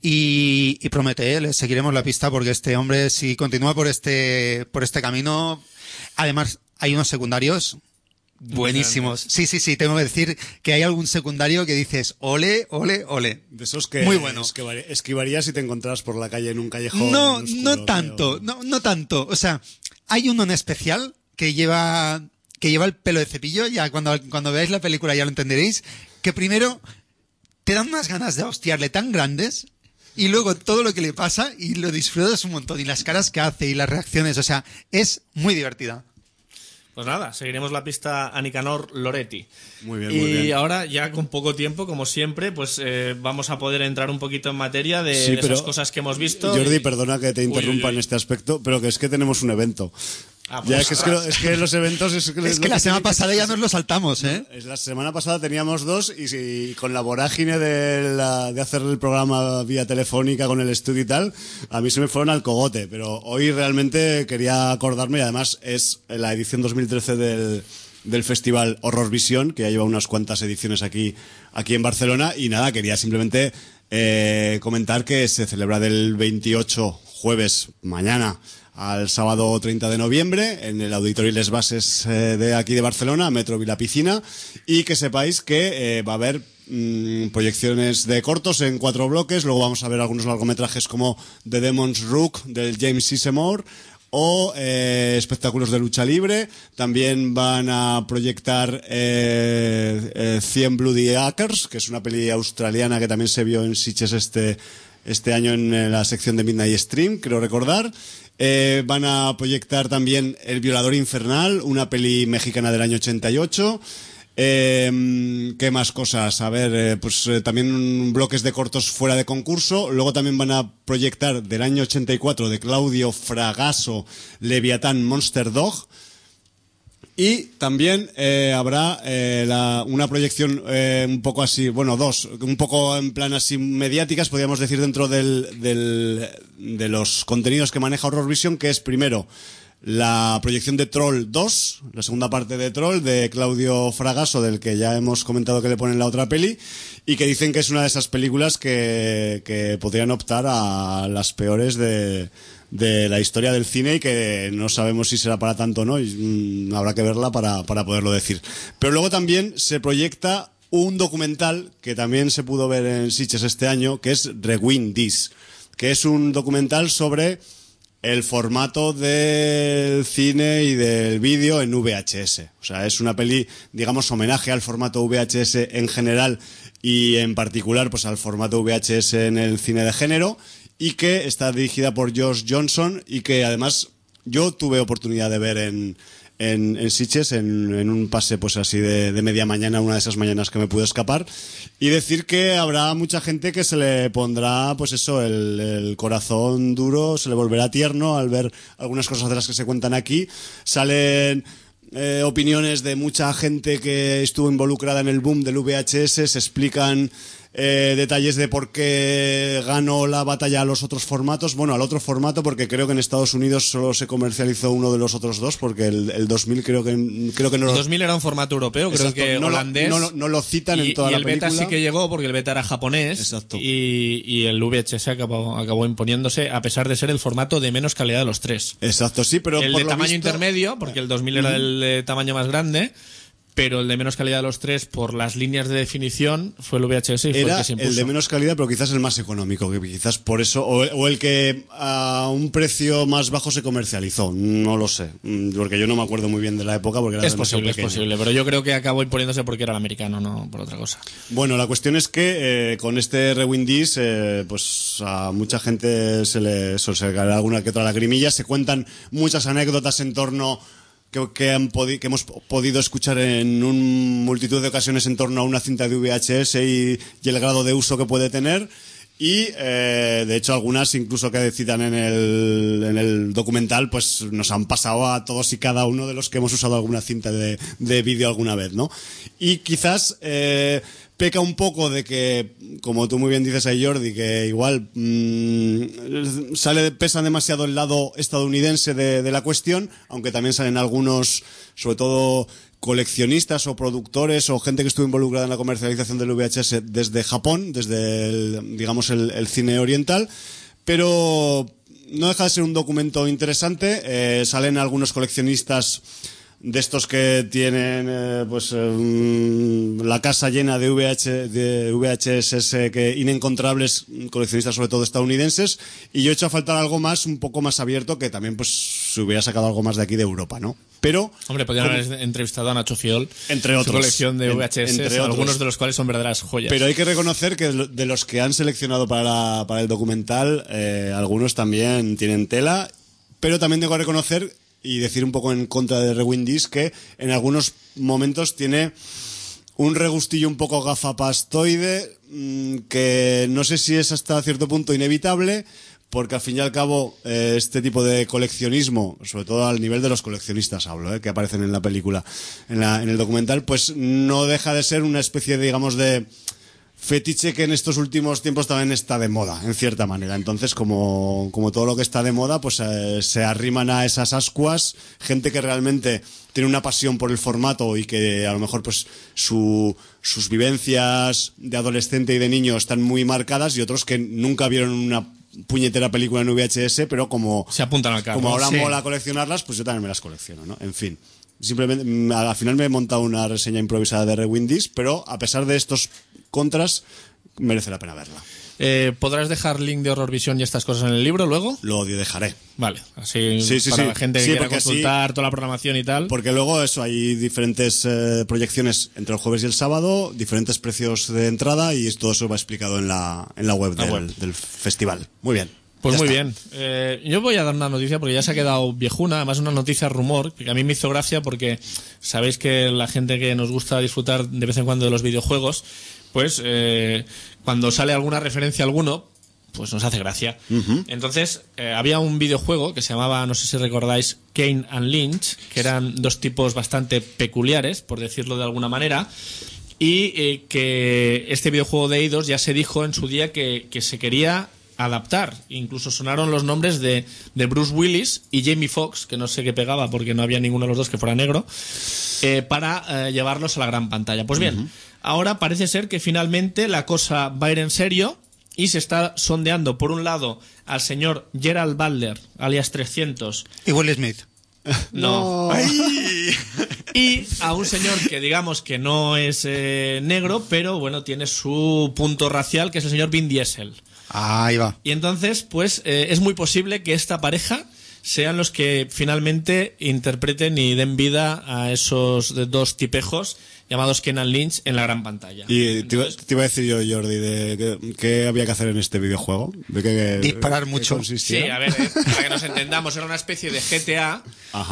C: y, y promete, ¿eh? Le seguiremos la pista porque este hombre si continúa por este por este camino, además hay unos secundarios buenísimos. Sí, sí, sí, tengo que decir que hay algún secundario que dices ole, ole, ole.
A: De esos que
C: Muy bueno.
A: esquivar- esquivarías si te encontraras por la calle en un callejón.
C: No,
A: oscuro,
C: no tanto,
A: feo.
C: no, no tanto. O sea, hay uno en especial que lleva, que lleva el pelo de cepillo, ya cuando, cuando veáis la película ya lo entenderéis, que primero te dan unas ganas de hostiarle tan grandes y luego todo lo que le pasa y lo disfrutas un montón y las caras que hace y las reacciones, o sea, es muy divertida.
B: Pues nada, seguiremos la pista a Nicanor Loretti.
A: Muy bien,
B: y
A: muy bien.
B: ahora, ya con poco tiempo, como siempre, pues eh, vamos a poder entrar un poquito en materia de,
A: Sí,
B: de
A: pero,
B: esas cosas que hemos visto.
A: Jordi,
B: y...
A: perdona que te interrumpa
B: Uy, uy, uy.
A: en este aspecto, pero que es que tenemos un evento.
B: Ah, pues
A: ya es que, es, que, es que los eventos... Es que,
C: Es que la semana pasada ya nos lo saltamos, ¿eh?
A: Es la semana pasada teníamos dos y, y con la vorágine de, la, de hacer el programa vía telefónica con el estudio y tal, a mí se me fueron al cogote, pero hoy realmente quería acordarme y además es la edición dos mil trece del, del festival Horror Visión, que ya lleva unas cuantas ediciones aquí, aquí en Barcelona y nada, quería simplemente eh, comentar que se celebra del veintiocho, jueves, mañana, al sábado treinta de noviembre en el Auditorio Les Bases eh, de aquí de Barcelona, Metro Vilapicina, y que sepáis que eh, va a haber mmm, proyecciones de cortos en cuatro bloques, luego vamos a ver algunos largometrajes como The Demon's Rook del James Sizemore o eh, espectáculos de lucha libre. También van a proyectar eh, eh, cien Bloody Acres, que es una peli australiana que también se vio en Sitges este, este año en la sección de Midnight Stream, creo recordar. Eh, van a proyectar también El Violador Infernal, una peli mexicana del año ochenta y ocho. Eh, ¿Qué más cosas? A ver, eh, pues eh, también bloques de cortos fuera de concurso. Luego también van a proyectar del año ochenta y cuatro de Claudio Fragasso, Leviatán Monster Dog. Y también eh, habrá eh, la, una proyección eh, un poco así, bueno, dos, un poco en plan así mediáticas, podríamos decir, dentro del, del, de los contenidos que maneja Horror Vision, que es primero la proyección de Troll dos, la segunda parte de Troll, de Claudio Fragasso, del que ya hemos comentado que le ponen la otra peli, y que dicen que es una de esas películas que, que podrían optar a las peores de... de la historia del cine y que no sabemos si será para tanto o no, y mmm, habrá que verla para, para poderlo decir. Pero luego también se proyecta un documental que también se pudo ver en Sitges este año, que es Rewind This, que es un documental sobre el formato del cine y del vídeo en V H S. O sea, es una peli, digamos, homenaje al formato V H S en general y en particular pues al formato V H S en el cine de género, y que está dirigida por Josh Johnson y que además yo tuve oportunidad de ver en, en, en Sitges en, en un pase pues así de, de media mañana, una de esas mañanas que me pude escapar, y decir que habrá mucha gente que se le pondrá pues eso, el, el corazón duro, se le volverá tierno al ver algunas cosas de las que se cuentan aquí. Salen eh, opiniones de mucha gente que estuvo involucrada en el boom del V H S, se explican Eh, detalles de por qué ganó la batalla a los otros formatos, bueno, al otro formato, porque creo que en Estados Unidos solo se comercializó uno de los otros dos, porque el, el dos mil creo que creo que no lo...
B: El dos mil era un formato europeo,
A: Exacto,
B: creo que
A: no
B: holandés.
A: Lo, no, lo, no lo citan
B: y,
A: en toda
B: y
A: la
B: el
A: película.
B: beta sí que llegó porque el beta era japonés.
A: Exacto.
B: Y, y el V H S acabó, acabó imponiéndose a pesar de ser el formato de menos calidad de los tres.
A: Exacto, sí, pero
B: el
A: por
B: de
A: lo
B: tamaño
A: visto...
B: intermedio, porque el dos mil era el de tamaño más grande, pero el de menos calidad de los tres, por las líneas de definición, fue el V H S y fue
A: Era
B: el que se impuso.
A: el de menos calidad, pero quizás el más económico, que quizás por eso, o, o el que a un precio más bajo se comercializó, no lo sé, porque yo no me acuerdo muy bien de la época, porque era
B: Es
A: demasiado
B: posible, es
A: pequeño.
B: posible, pero yo creo que acabó imponiéndose porque era el americano, no por otra cosa.
A: Bueno, la cuestión es que eh, con este Rewind This, eh, pues a mucha gente se le, se le caerá alguna que otra lagrimilla, se cuentan muchas anécdotas en torno... Que, que, han podi- que hemos podido escuchar en un multitud de ocasiones en torno a una cinta de V H S y, y el grado de uso que puede tener. Y, eh, de hecho, algunas incluso que citan en el, en el documental, pues nos han pasado a todos y cada uno de los que hemos usado alguna cinta de, de vídeo alguna vez, ¿no? Y quizás... Eh, peca un poco de que, como tú muy bien dices ahí, Jordi, que igual mmm, sale pesa demasiado el lado estadounidense de, de la cuestión, aunque también salen algunos, sobre todo coleccionistas o productores o gente que estuvo involucrada en la comercialización del V H S desde Japón, desde el, digamos el, el cine oriental, pero no deja de ser un documento interesante. Eh, salen algunos coleccionistas de estos que tienen eh, pues eh, la casa llena de, V H, de V H S que inencontrables, coleccionistas sobre todo estadounidenses, y yo he hecho a faltar algo más, un poco más abierto, que también pues se hubiera sacado algo más de aquí de Europa, ¿no? Pero
B: hombre, podrían haber entrevistado a Nacho Fiol,
A: entre otros,
B: su colección de V H S,
A: entre
B: algunos
A: otros.
B: de los cuales son verdaderas joyas.
A: Pero hay que reconocer que de los que han seleccionado para, la, para el documental, eh, algunos también tienen tela, pero también tengo que reconocer y decir un poco en contra de Rewind Disc que en algunos momentos tiene un regustillo un poco gafapastoide, mmm, que no sé si es hasta cierto punto inevitable, porque al fin y al cabo eh, este tipo de coleccionismo, sobre todo al nivel de los coleccionistas hablo, eh, que aparecen en la película, en, la, en el documental, pues no deja de ser una especie de, digamos, de fetiche que en estos últimos tiempos también está de moda, en cierta manera. Entonces, como, como todo lo que está de moda, pues eh, se arriman a esas ascuas gente que realmente tiene una pasión por el formato y que a lo mejor pues su, sus vivencias de adolescente y de niño están muy marcadas, y otros que nunca vieron una puñetera película en V H S, pero como
B: se apuntan al carro.
A: Como ahora
B: sí.
A: mola coleccionarlas, pues yo también me las colecciono, ¿no? En fin. Simplemente, al final me he montado una reseña improvisada de Rewind Disc, pero a pesar de estos contras, merece la pena verla.
B: Eh, ¿Podrás dejar link de Horror Vision y estas cosas en el libro luego?
A: Lo dejaré.
B: Vale, así
A: sí, sí,
B: para
A: sí.
B: la gente que
A: sí,
B: quiera consultar así, toda la programación y tal.
A: Porque luego eso, hay diferentes eh, proyecciones entre el jueves y el sábado, diferentes precios de entrada, y todo eso va explicado en la, en la web,
B: la
A: del,
B: web
A: del festival. Muy bien.
B: Pues
A: ya
B: muy
A: está.
B: bien. Eh, yo voy a dar una noticia porque ya se ha quedado viejuna, además una noticia rumor, que a mí me hizo gracia porque sabéis que la gente que nos gusta disfrutar de vez en cuando de los videojuegos, pues eh, cuando sale alguna referencia a alguno, pues nos hace gracia.
A: Uh-huh.
B: Entonces, eh, había un videojuego que se llamaba, no sé si recordáis, Kane and Lynch, que eran dos tipos bastante peculiares, por decirlo de alguna manera, y eh, que este videojuego de Eidos ya se dijo en su día que, que se quería adaptar. Incluso sonaron los nombres de, de Bruce Willis y Jamie Foxx, que no sé qué pegaba porque no había ninguno de los dos que fuera negro, eh, para eh, llevarlos a la gran pantalla. Pues bien, uh-huh. ahora parece ser que finalmente la cosa va a ir en serio y se está sondeando, por un lado, al señor Gerald Butler, alias trescientos.
C: Y Will Smith.
B: No. no. Y a un señor que digamos que no es eh, negro, pero bueno, tiene su punto racial, que es el señor Vin Diesel.
C: Ahí va.
B: Y entonces, pues eh, es muy posible que esta pareja sean los que finalmente interpreten y den vida a esos dos tipejos llamados Kane and Lynch en la gran pantalla.
A: Y
B: Entonces,
A: te, te iba a decir yo, Jordi, de qué, qué había que hacer en este videojuego. ¿De qué,
C: disparar
A: qué
C: mucho.
A: consistía?
B: Sí, a ver, eh, para que nos entendamos, era una especie de G T A.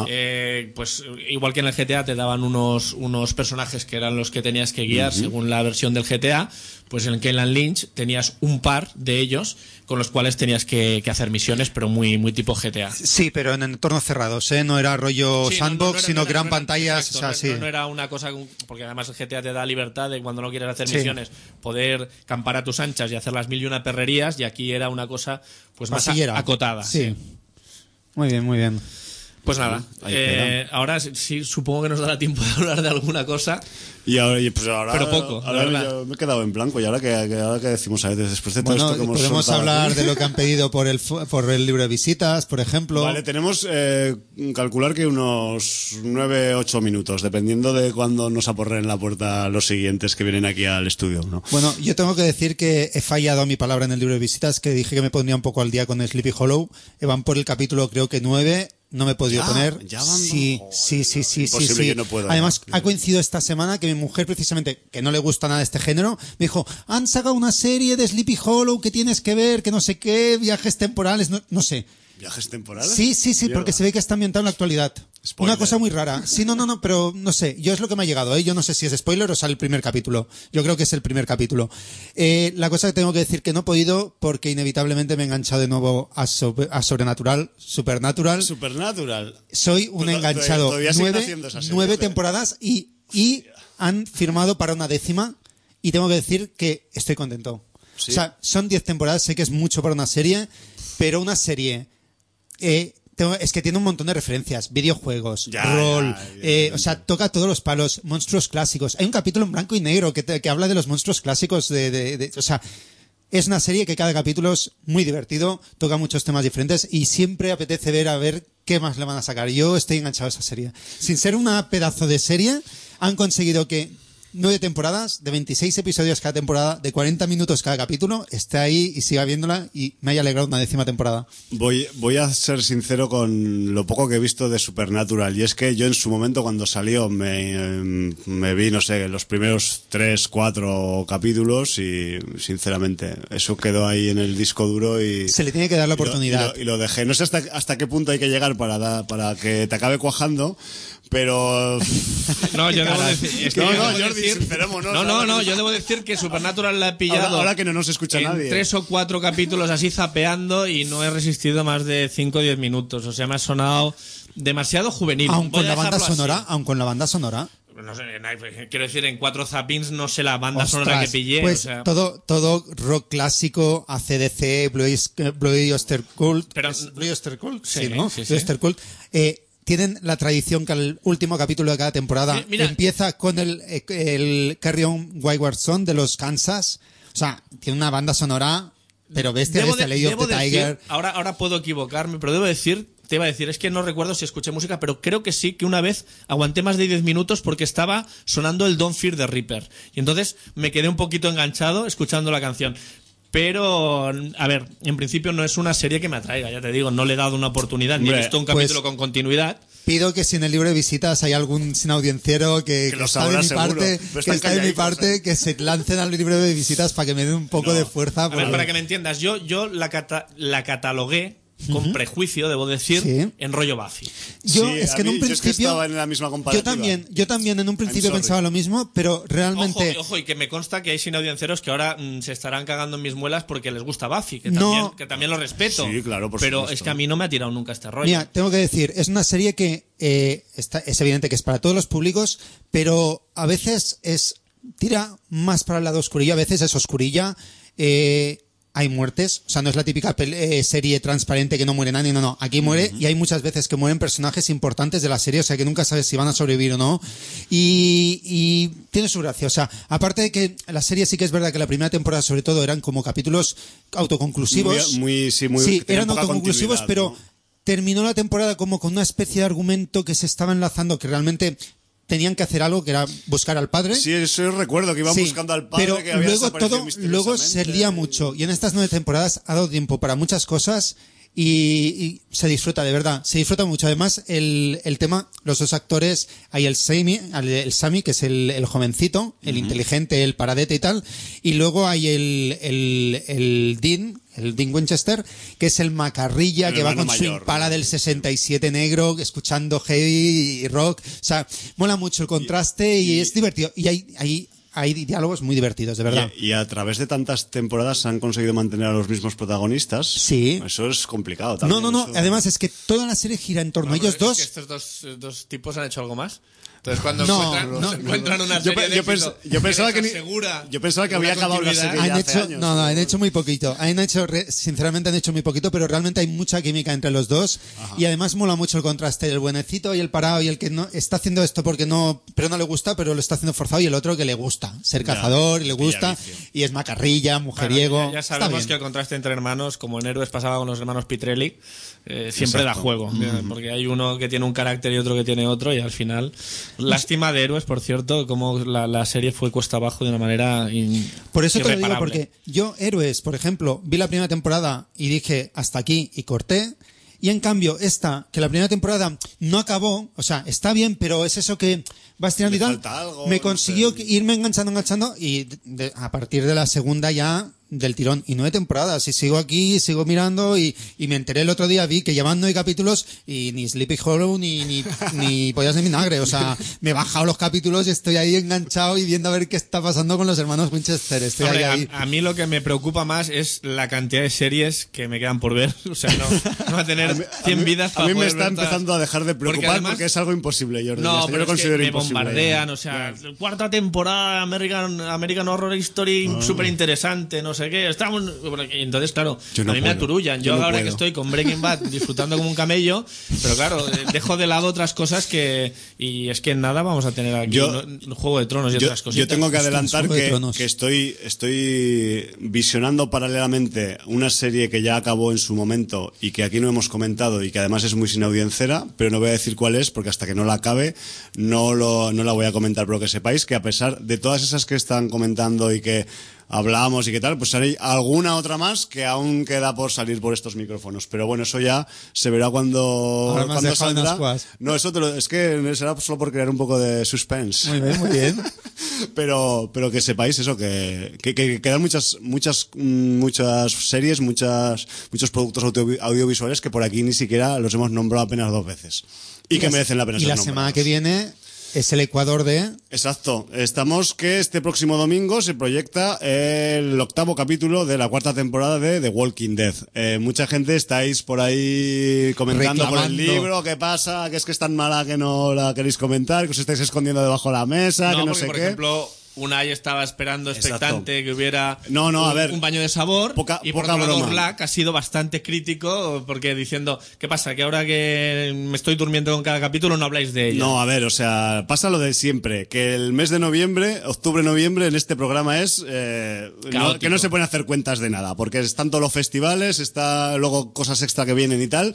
B: Eh, pues igual que en el G T A te daban unos, unos personajes que eran los que tenías que guiar uh-huh. según la versión del G T A, pues en el Kane and Lynch tenías un par de ellos con los cuales tenías que, que hacer misiones, pero muy, muy tipo G T A.
C: Sí, pero en entornos cerrados, ¿eh? No era rollo
B: sí,
C: sandbox,
B: no, no, no era,
C: sino
B: no era,
C: gran
B: no era,
C: pantallas.
B: exacto,
C: o sea,
B: no,
C: sí.
B: no, no era una cosa, porque además el G T A te da libertad de cuando no quieres hacer
C: sí.
B: misiones, poder campar a tus anchas y hacer las mil y una perrerías, y aquí era una cosa pues más
C: Pasillera.
B: acotada.
C: Sí.
B: sí.
C: Muy bien, muy bien.
B: Pues nada, eh, ahora sí supongo que nos dará tiempo de hablar de alguna cosa.
A: Y ahora, y pues ahora,
B: pero poco,
A: ahora yo me he quedado en blanco. ¿Y ahora qué, ahora qué decimos a veces? Después de todo
C: bueno,
A: esto que hemos
C: podemos hablar
A: aquí?
C: de lo que han pedido por el, por el libro de visitas, por ejemplo.
A: Vale, tenemos eh, calcular que unos nueve, ocho minutos, dependiendo de cuándo nos aporren la puerta los siguientes que vienen aquí al estudio, ¿no?
C: Bueno, yo tengo que decir que he fallado a mi palabra en el libro de visitas, que dije que me pondría un poco al día con Sleepy Hollow. Van por el capítulo, creo que nueve. No me he podido
A: ya,
C: poner.
A: Ya van,
C: sí,
A: joder,
C: sí, sí, sí, sí, sí.
A: Que no puedo,
C: Además,
A: ya.
C: ha coincidido esta semana que mi mujer, precisamente, que no le gusta nada este género, me dijo, han sacado una serie de Sleepy Hollow que tienes que ver, que no sé qué, viajes temporales, no, no sé.
A: ¿Viajes temporales?
C: Sí, sí, sí,
A: Mierda.
C: Porque se ve que está ambientado en la actualidad.
A: Spoiler.
C: Una cosa muy rara. Sí, no, no, no, pero no sé. Yo es lo que me ha llegado, ¿eh? Yo no sé si es spoiler o sale el primer capítulo. Yo creo que es el primer capítulo. Eh, la cosa que tengo que decir que no he podido porque inevitablemente me he enganchado de nuevo a, sobre, a Sobrenatural, Supernatural.
A: Supernatural.
C: Soy un
A: pues
C: enganchado.
A: Todavía
C: nueve
A: serie,
C: nueve
A: pero...
C: temporadas y, y han firmado para una décima y tengo que decir que estoy contento.
A: ¿Sí?
C: O sea, son diez temporadas, sé que es mucho para una serie, pero una serie... Eh, tengo, es que tiene un montón de referencias, videojuegos,
A: ya,
C: rol,
A: ya, ya,
C: eh,
A: ya,
C: o sea, toca todos los palos, monstruos clásicos. Hay un capítulo en blanco y negro que, te, que habla de los monstruos clásicos de, de, de, o sea, Es una serie que cada capítulo es muy divertido, toca muchos temas diferentes y siempre apetece ver a ver qué más le van a sacar. Yo estoy enganchado a esa serie. Sin ser una pedazo de serie, han conseguido que nueve temporadas, de veintiséis episodios cada temporada, de cuarenta minutos cada capítulo, esté ahí y siga viéndola y me haya alegrado una décima temporada.
A: Voy, voy a ser sincero con lo poco que he visto de Supernatural, y es que yo en su momento cuando salió me, me vi, no sé, los primeros tres, cuatro capítulos y sinceramente eso quedó ahí en el disco duro y...
C: Se le tiene que dar la
A: y lo-
C: oportunidad.
A: Y lo, y lo dejé. No sé hasta, hasta qué punto hay que llegar para, da- para que te acabe cuajando, pero...
B: No, yo debo decir... es que
A: No,
B: yo
A: no,
B: debo
A: Jordi,
B: decir-
A: sincerémonos,
B: No, no,
A: ahora
B: no,
A: que-
B: yo debo decir que Supernatural la he pillado...
A: Ahora, ahora que no nos escucha
B: en
A: nadie.
B: tres o cuatro capítulos así zapeando y no he resistido más de cinco o diez minutos. O sea, me ha sonado demasiado juvenil.
C: Aun
B: Voy
C: con
B: a
C: la banda
B: dejarlo
C: sonora,
B: así.
C: aun con la banda sonora.
B: No sé, na- quiero decir, en cuatro zapins no sé la banda sonora
C: Ostras,
B: que pillé.
C: pues
B: o sea,
C: todo, todo rock clásico, A C D C, Blue, Oyster- Blue Oyster Cult,
B: Pero-
C: ¿es Blue Oyster Cult?
B: Sí,
C: Sí, ¿no?
B: sí, sí.
C: Blue Oyster Cult. Eh, tienen la tradición que el último capítulo de cada temporada
B: Mi- mira-
C: empieza con el, eh, el Carry On Wayward Son de los Kansas. O sea, tiene una banda sonora, pero bestia,
B: debo
C: bestia,
B: de-
C: Lady of
B: debo
C: the
B: decir-
C: Tiger.
B: ahora, ahora puedo equivocarme, pero debo decir, te iba a decir, es que no recuerdo si escuché música, pero creo que sí, que una vez aguanté más de diez minutos porque estaba sonando el Don't Fear the Reaper. Y entonces me quedé un poquito enganchado escuchando la canción. Pero, a ver, en principio no es una serie que me atraiga, ya te digo, no le he dado una oportunidad, ni he
A: Hombre,
B: visto un
C: pues-
B: capítulo con continuidad.
C: Pido que si en el libro de visitas hay algún sin audienciero que,
A: Que
C: que
A: lo
C: está de
A: sabrá
C: mi
A: seguro,
C: parte,
A: pero
C: que
A: están
C: está de mi
A: calladitos,
C: parte,
A: ¿eh?
C: que se lancen al libro de visitas para que me den un poco
A: No.
C: de fuerza.
B: A ver,
C: porque-
B: para que me entiendas, yo, yo la, cata- la catalogué con prejuicio, debo decir,
C: Sí.
B: en rollo Buffy.
C: Yo,
A: Sí,
C: es
A: a
C: que en
A: mí-
C: un
A: yo es que
C: principio.
A: estaba en la misma
C: yo
A: comparativa.
C: también, yo también en un principio
A: sorry.
C: pensaba lo mismo, pero realmente.
B: Ojo, ojo, y que me consta que hay sin audiencieros que ahora mm, se estarán cagando en mis muelas porque les gusta Buffy, que,
C: No.
B: también, que también lo respeto.
A: Sí, claro, por
B: Pero
A: supuesto.
B: es que a mí no me ha tirado nunca este rollo.
C: Mira, tengo que decir, es una serie que eh, está, es evidente que es para todos los públicos, pero a veces es tira más para el lado oscurilla, a veces es oscurilla. Eh, hay muertes, o sea, no es la típica pel- eh, serie transparente que no muere nadie, no, no, aquí muere y hay muchas veces que mueren personajes importantes de la serie, o sea, que nunca sabes si van a sobrevivir o no, y, y tiene su gracia, o sea, aparte de que la serie sí que es verdad que la primera temporada sobre todo eran como capítulos autoconclusivos,
A: Muy, muy, sí, muy,
C: sí,
A: que tenían
C: eran
A: poca
C: autoconclusivos,
A: continuidad,
C: pero
A: ¿no?
C: terminó la temporada como con una especie de argumento que se estaba enlazando, que realmente tenían que hacer algo, que era buscar al padre.
A: Sí, eso yo recuerdo, que iban
C: Sí,
A: buscando al padre
C: pero
A: que había
C: luego
A: desaparecido
C: todo, luego se
A: misteriosamente.
C: lía mucho. Y en estas nueve temporadas ha dado tiempo para muchas cosas y, y se disfruta, de verdad. Se disfruta mucho. Además, el, el tema, los dos actores, hay el Sammy, el, el Sammy, que es el, el jovencito, el inteligente, el paradete y tal. Y luego hay el, el, el Dean, el Dean Winchester, que es el macarrilla
A: El
C: que va
A: hermano
C: con su
A: mayor,
C: impala
A: ¿no?
C: del sesenta y siete negro, escuchando heavy y rock. O sea, mola mucho el contraste y,
A: y-
C: es divertido. Y hay, hay, hay diálogos muy divertidos, de verdad.
A: Y, y a través de tantas temporadas han conseguido mantener a los mismos protagonistas.
C: Sí.
A: Eso es complicado también.
C: No, no, no.
A: eso-
C: Además es que toda la serie gira en torno a
B: No,
C: ellos
B: pero es
C: dos.
B: que estos dos, dos tipos han hecho algo más. Entonces, cuando
C: No,
B: encuentran,
C: no,
B: se encuentran una
A: Yo
B: serie
A: pe-
B: de
A: yo
B: éxito
A: pens- yo pensaba que ni-
B: asegura
A: yo pensaba que
B: una
A: había acabado la
B: continuidad.
A: serie. ya
C: Han
A: hace
C: hecho,
A: años,
C: no, no,
A: ¿no?
C: han hecho muy poquito. Han hecho, re- sinceramente, han hecho muy poquito, pero realmente hay mucha química entre los dos. Y además mola mucho el contraste, el buenecito y el parado y el que no está haciendo esto porque no, pero no le gusta, pero lo está haciendo forzado y el otro que le gusta ser
A: Ya,
C: cazador y le gusta
A: vicio.
C: y es macarrilla, mujeriego.
B: Bueno, ya, ya
C: Está
B: sabemos
C: bien.
B: que el contraste entre hermanos, como en Héroes pasaba con los hermanos Pitrelli, eh, siempre da
A: Exacto.
B: juego. eh, Porque hay uno que tiene un carácter y otro que tiene otro, y al final. Lástima de Héroes, por cierto, como la, la serie fue cuesta abajo de una manera. in-
C: Por eso te lo digo,
B: irreparable.
C: porque yo, Héroes, por ejemplo, vi la primera temporada y dije hasta aquí y corté. Y en cambio, esta, que la primera temporada no acabó, o sea, está bien, pero es eso que vas tirando
A: Le
C: y tal.
A: falta algo,
C: me
A: no
C: consiguió
A: sé.
C: que- irme enganchando, enganchando, y de- de- a partir de la segunda ya del tirón. Y nueve temporadas, y sigo aquí, sigo mirando, y, y me enteré el otro día, vi que llevan nueve capítulos, y ni Sleepy Hollow, ni, ni, ni pollas de vinagre. O sea, me he bajado los capítulos y estoy ahí enganchado y viendo a ver qué está pasando con los hermanos Winchester. Estoy
B: Hombre,
C: ahí, ahí.
B: a, a mí lo que me preocupa más es la cantidad de series que me quedan por ver. O sea, no, no va a tener
A: A mí-
B: cien
A: a mí-
B: vidas
A: A
B: para
A: mí me
B: poder
A: está
B: ver todas.
A: empezando a dejar de preocupar porque,
B: además-
A: es algo imposible, Jordi.
B: No,
A: Yo
B: pero
A: lo
B: es que
A: considero
B: me
A: imposible.
B: bombardean, o sea, cuarta temporada, American, American Horror Story, súper interesante, no sé sé qué, estamos... Y entonces, claro,
A: Yo no
B: a mí me
A: puedo.
B: aturullan. Yo,
A: Yo no
B: ahora
A: puedo.
B: que estoy con Breaking Bad disfrutando como un camello, pero claro, eh, dejo de lado otras cosas que... Y es que en nada vamos a tener aquí
A: Yo-
B: un, un Juego de Tronos y
A: Yo,
B: otras cositas.
A: yo tengo que
C: Ostras,
A: adelantar
C: Juego de
A: que,
C: Tronos.
A: que estoy, estoy visionando paralelamente una serie que ya acabó en su momento y que aquí no hemos comentado y que además es muy sin audiencera, pero no voy a decir cuál es porque hasta que no la acabe no, lo, no la voy a comentar, pero que sepáis que a pesar de todas esas que están comentando y que hablamos y qué tal, pues hay alguna otra más que aún queda por salir por estos micrófonos. Pero bueno, eso ya se verá cuando,
C: Ahora me has
A: cuando
C: dejado en
A: saldrá.
C: ascuas.
A: No, eso te lo- es que será solo por crear un poco de suspense.
C: Muy bien, muy bien.
A: pero pero que sepáis eso, que, que, que quedan muchas muchas mm, muchas series, muchas muchos productos audio- audiovisuales que por aquí ni siquiera los hemos nombrado apenas dos veces y, que
C: la-
A: merecen la pena
C: Y
A: ser
C: la
A: nombrados.
C: semana que viene es el Ecuador de...
A: Exacto, estamos que este próximo domingo se proyecta el octavo capítulo de la cuarta temporada de The Walking Dead. Eh, mucha gente estáis por ahí comentando por el
C: Reclamando.
A: libro, qué pasa, que es que es tan mala que no la queréis comentar, que os estáis escondiendo debajo de la mesa,
B: No,
A: que no
B: porque,
A: sé
B: por
A: qué.
B: ejemplo, Unai estaba esperando expectante
A: Exacto.
B: que hubiera
A: No, no,
B: un,
A: a ver.
B: un baño de sabor.
A: Poca-
B: y por
A: poca
B: otro lado,
A: broma.
B: Orlac ha sido bastante crítico porque diciendo, ¿qué pasa? Que ahora que me estoy durmiendo con cada capítulo no habláis de ella.
A: No, a ver, o sea, pasa lo de siempre, que el mes de noviembre, octubre-noviembre, en este programa es eh, no-
B: Caótico.
A: que no se pueden hacer cuentas de nada, porque están todos los festivales, está luego cosas extra que vienen y tal,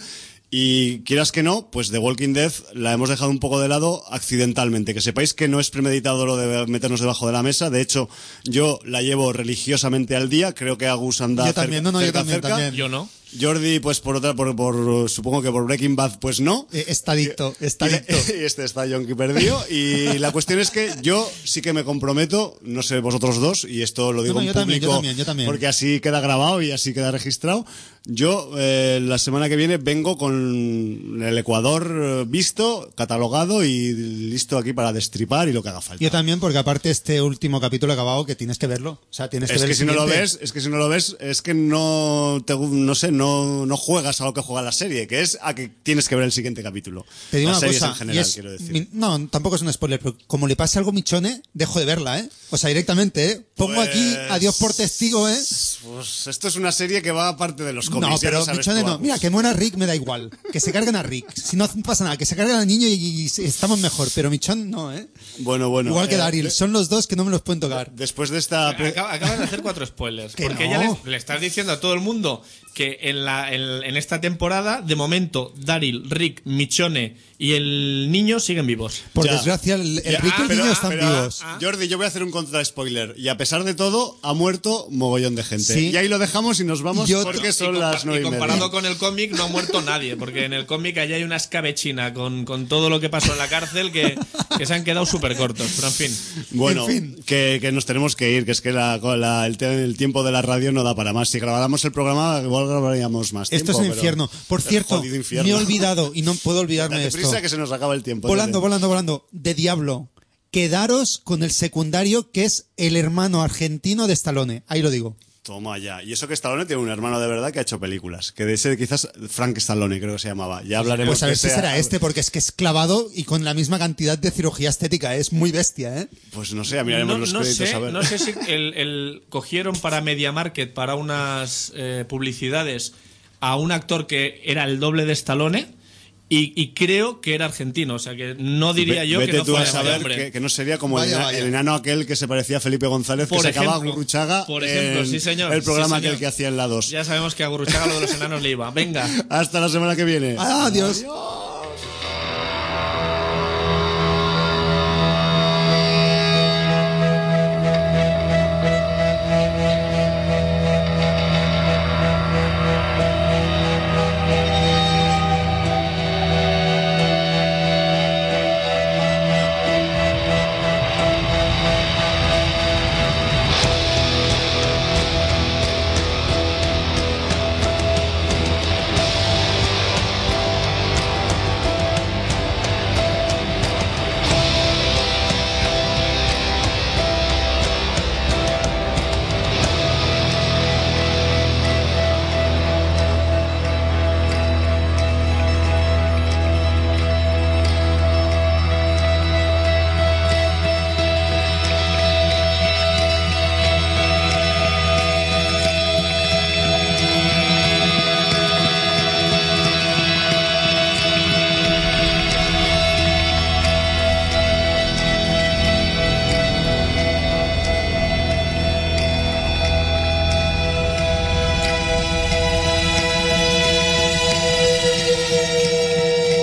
A: y quieras que no, pues The Walking Dead la hemos dejado un poco de lado accidentalmente, que sepáis que no es premeditado lo de meternos debajo de la mesa, de hecho, yo la llevo religiosamente al día, creo que Agus anda
C: Yo también,
A: cerca-
C: no, no, yo
A: cerca,
C: también,
A: cerca.
C: también.
B: Yo no.
A: Jordi, pues por otra, por, por supongo que por Breaking Bad, pues no.
C: Eh, Está adicto, está
A: Y le-
C: adicto.
A: y este está yonki perdido. Y la cuestión es que yo sí que me comprometo, no sé vosotros dos, y esto lo digo
C: No, no,
A: en
C: yo también,
A: público
C: yo también, yo también.
A: porque así queda grabado y así queda registrado. Yo eh, la semana que viene vengo con el Ecuador eh, visto, catalogado y listo aquí para destripar y lo que haga falta.
C: Yo también, porque aparte este último capítulo acabado que tienes que verlo. O sea, tienes que
A: Es
C: ver
A: que
C: el
A: si no lo
C: siguiente.
A: ves, es que si no lo ves, es que no te, no sé, no, no juegas a lo que juega la serie, que es a que tienes que ver el siguiente capítulo.
C: Te digo
A: Las
C: una
A: series
C: cosa,
A: en general,
C: y es-
A: quiero decir.
C: mi- no, tampoco es un spoiler, pero como le pase algo a Michone, dejo de verla, ¿eh? O sea, directamente, ¿eh? Pongo
A: Pues-
C: aquí a Dios por testigo, ¿eh?
A: Pues esto es una serie que va aparte de los cómics.
C: No,
A: ya
C: pero
A: lo sabes
C: Michone
A: tú,
C: no.
A: Agus.
C: Mira, que muera Rick me da igual. Que se carguen a Rick. Si no pasa nada, que se carguen al niño y, y estamos mejor. Pero Michone no, ¿eh?
A: Bueno, bueno.
C: Igual que
A: eh,
C: Daryl.
A: de-
C: Son los dos que no me los pueden tocar.
A: Después de esta... pre-
B: Acaba- Acabas de hacer cuatro spoilers.
C: Que
B: Porque
C: no.
B: ya le, le estás diciendo a todo el mundo que en, la, en, en esta temporada, de momento, Daryl, Rick, Michonne y el niño siguen vivos.
C: Por
A: Ya.
C: desgracia, el, el
A: Ya,
C: Rick y el
A: pero-
C: niño
A: ah,
C: están
A: pero,
C: vivos.
A: ah, Jordi, yo voy a hacer un contra-spoiler. Y a pesar de todo, ha muerto mogollón de gente.
C: Sí.
A: Y ahí lo dejamos y nos vamos
C: Yo-
A: porque
B: Y
A: son
B: compa-
A: las nueve
B: y
A: y media.
B: comparado con el cómic no ha muerto nadie, porque en el cómic allá hay una escabechina con, con todo lo que pasó en la cárcel que, que se han quedado súper cortos. Pero en fin.
A: Bueno,
C: En fin.
A: que, que nos tenemos que ir, que es que la, la- el, te- el tiempo de la radio no da para más. Si grabáramos el programa, igual grabaríamos más
C: Esto
A: tiempo.
C: es un
A: pero-
C: infierno. Por
A: el
C: cierto,
A: jodido infierno.
C: me he olvidado y no puedo olvidarme de
A: Date
C: esto.
A: prisa que se nos acaba el tiempo.
C: Volando,
A: Tete.
C: volando, volando. De Diablo. Quedaros con el secundario que es el hermano argentino de Stallone. Ahí lo digo.
A: Toma ya. Y eso que Stallone tiene un hermano de verdad que ha hecho películas. Que de ese quizás Frank Stallone creo que se llamaba. Ya hablaremos
C: Pues a ver
A: de
C: si
A: ese-
C: será este, porque es que es clavado y con la misma cantidad de cirugía estética. Es muy bestia, ¿eh?
A: Pues no sé, miraremos
B: No,
A: los
B: no
A: créditos
B: sé,
A: a ver.
B: no sé si el, el- cogieron para Media Market, para unas eh, publicidades, a un actor que era el doble de Stallone y, y creo que era argentino. O sea que no diría
A: Ve-
B: yo
A: vete
B: que no
A: tú a
B: fuera
A: saber
B: hombre.
A: que, que no sería como el,
C: Vaya,
A: ena-
C: vaya.
A: el enano aquel que se parecía a Felipe González
B: Por
A: que sacaba a
B: ejemplo,
A: Gurruchaga
B: por ejemplo,
A: en
B: sí, señor,
A: el programa
B: sí, señor.
A: aquel que hacía en la dos.
B: Ya sabemos que a Gurruchaga lo de los enanos le iba. Venga.
A: Hasta la semana que viene.
C: Adiós.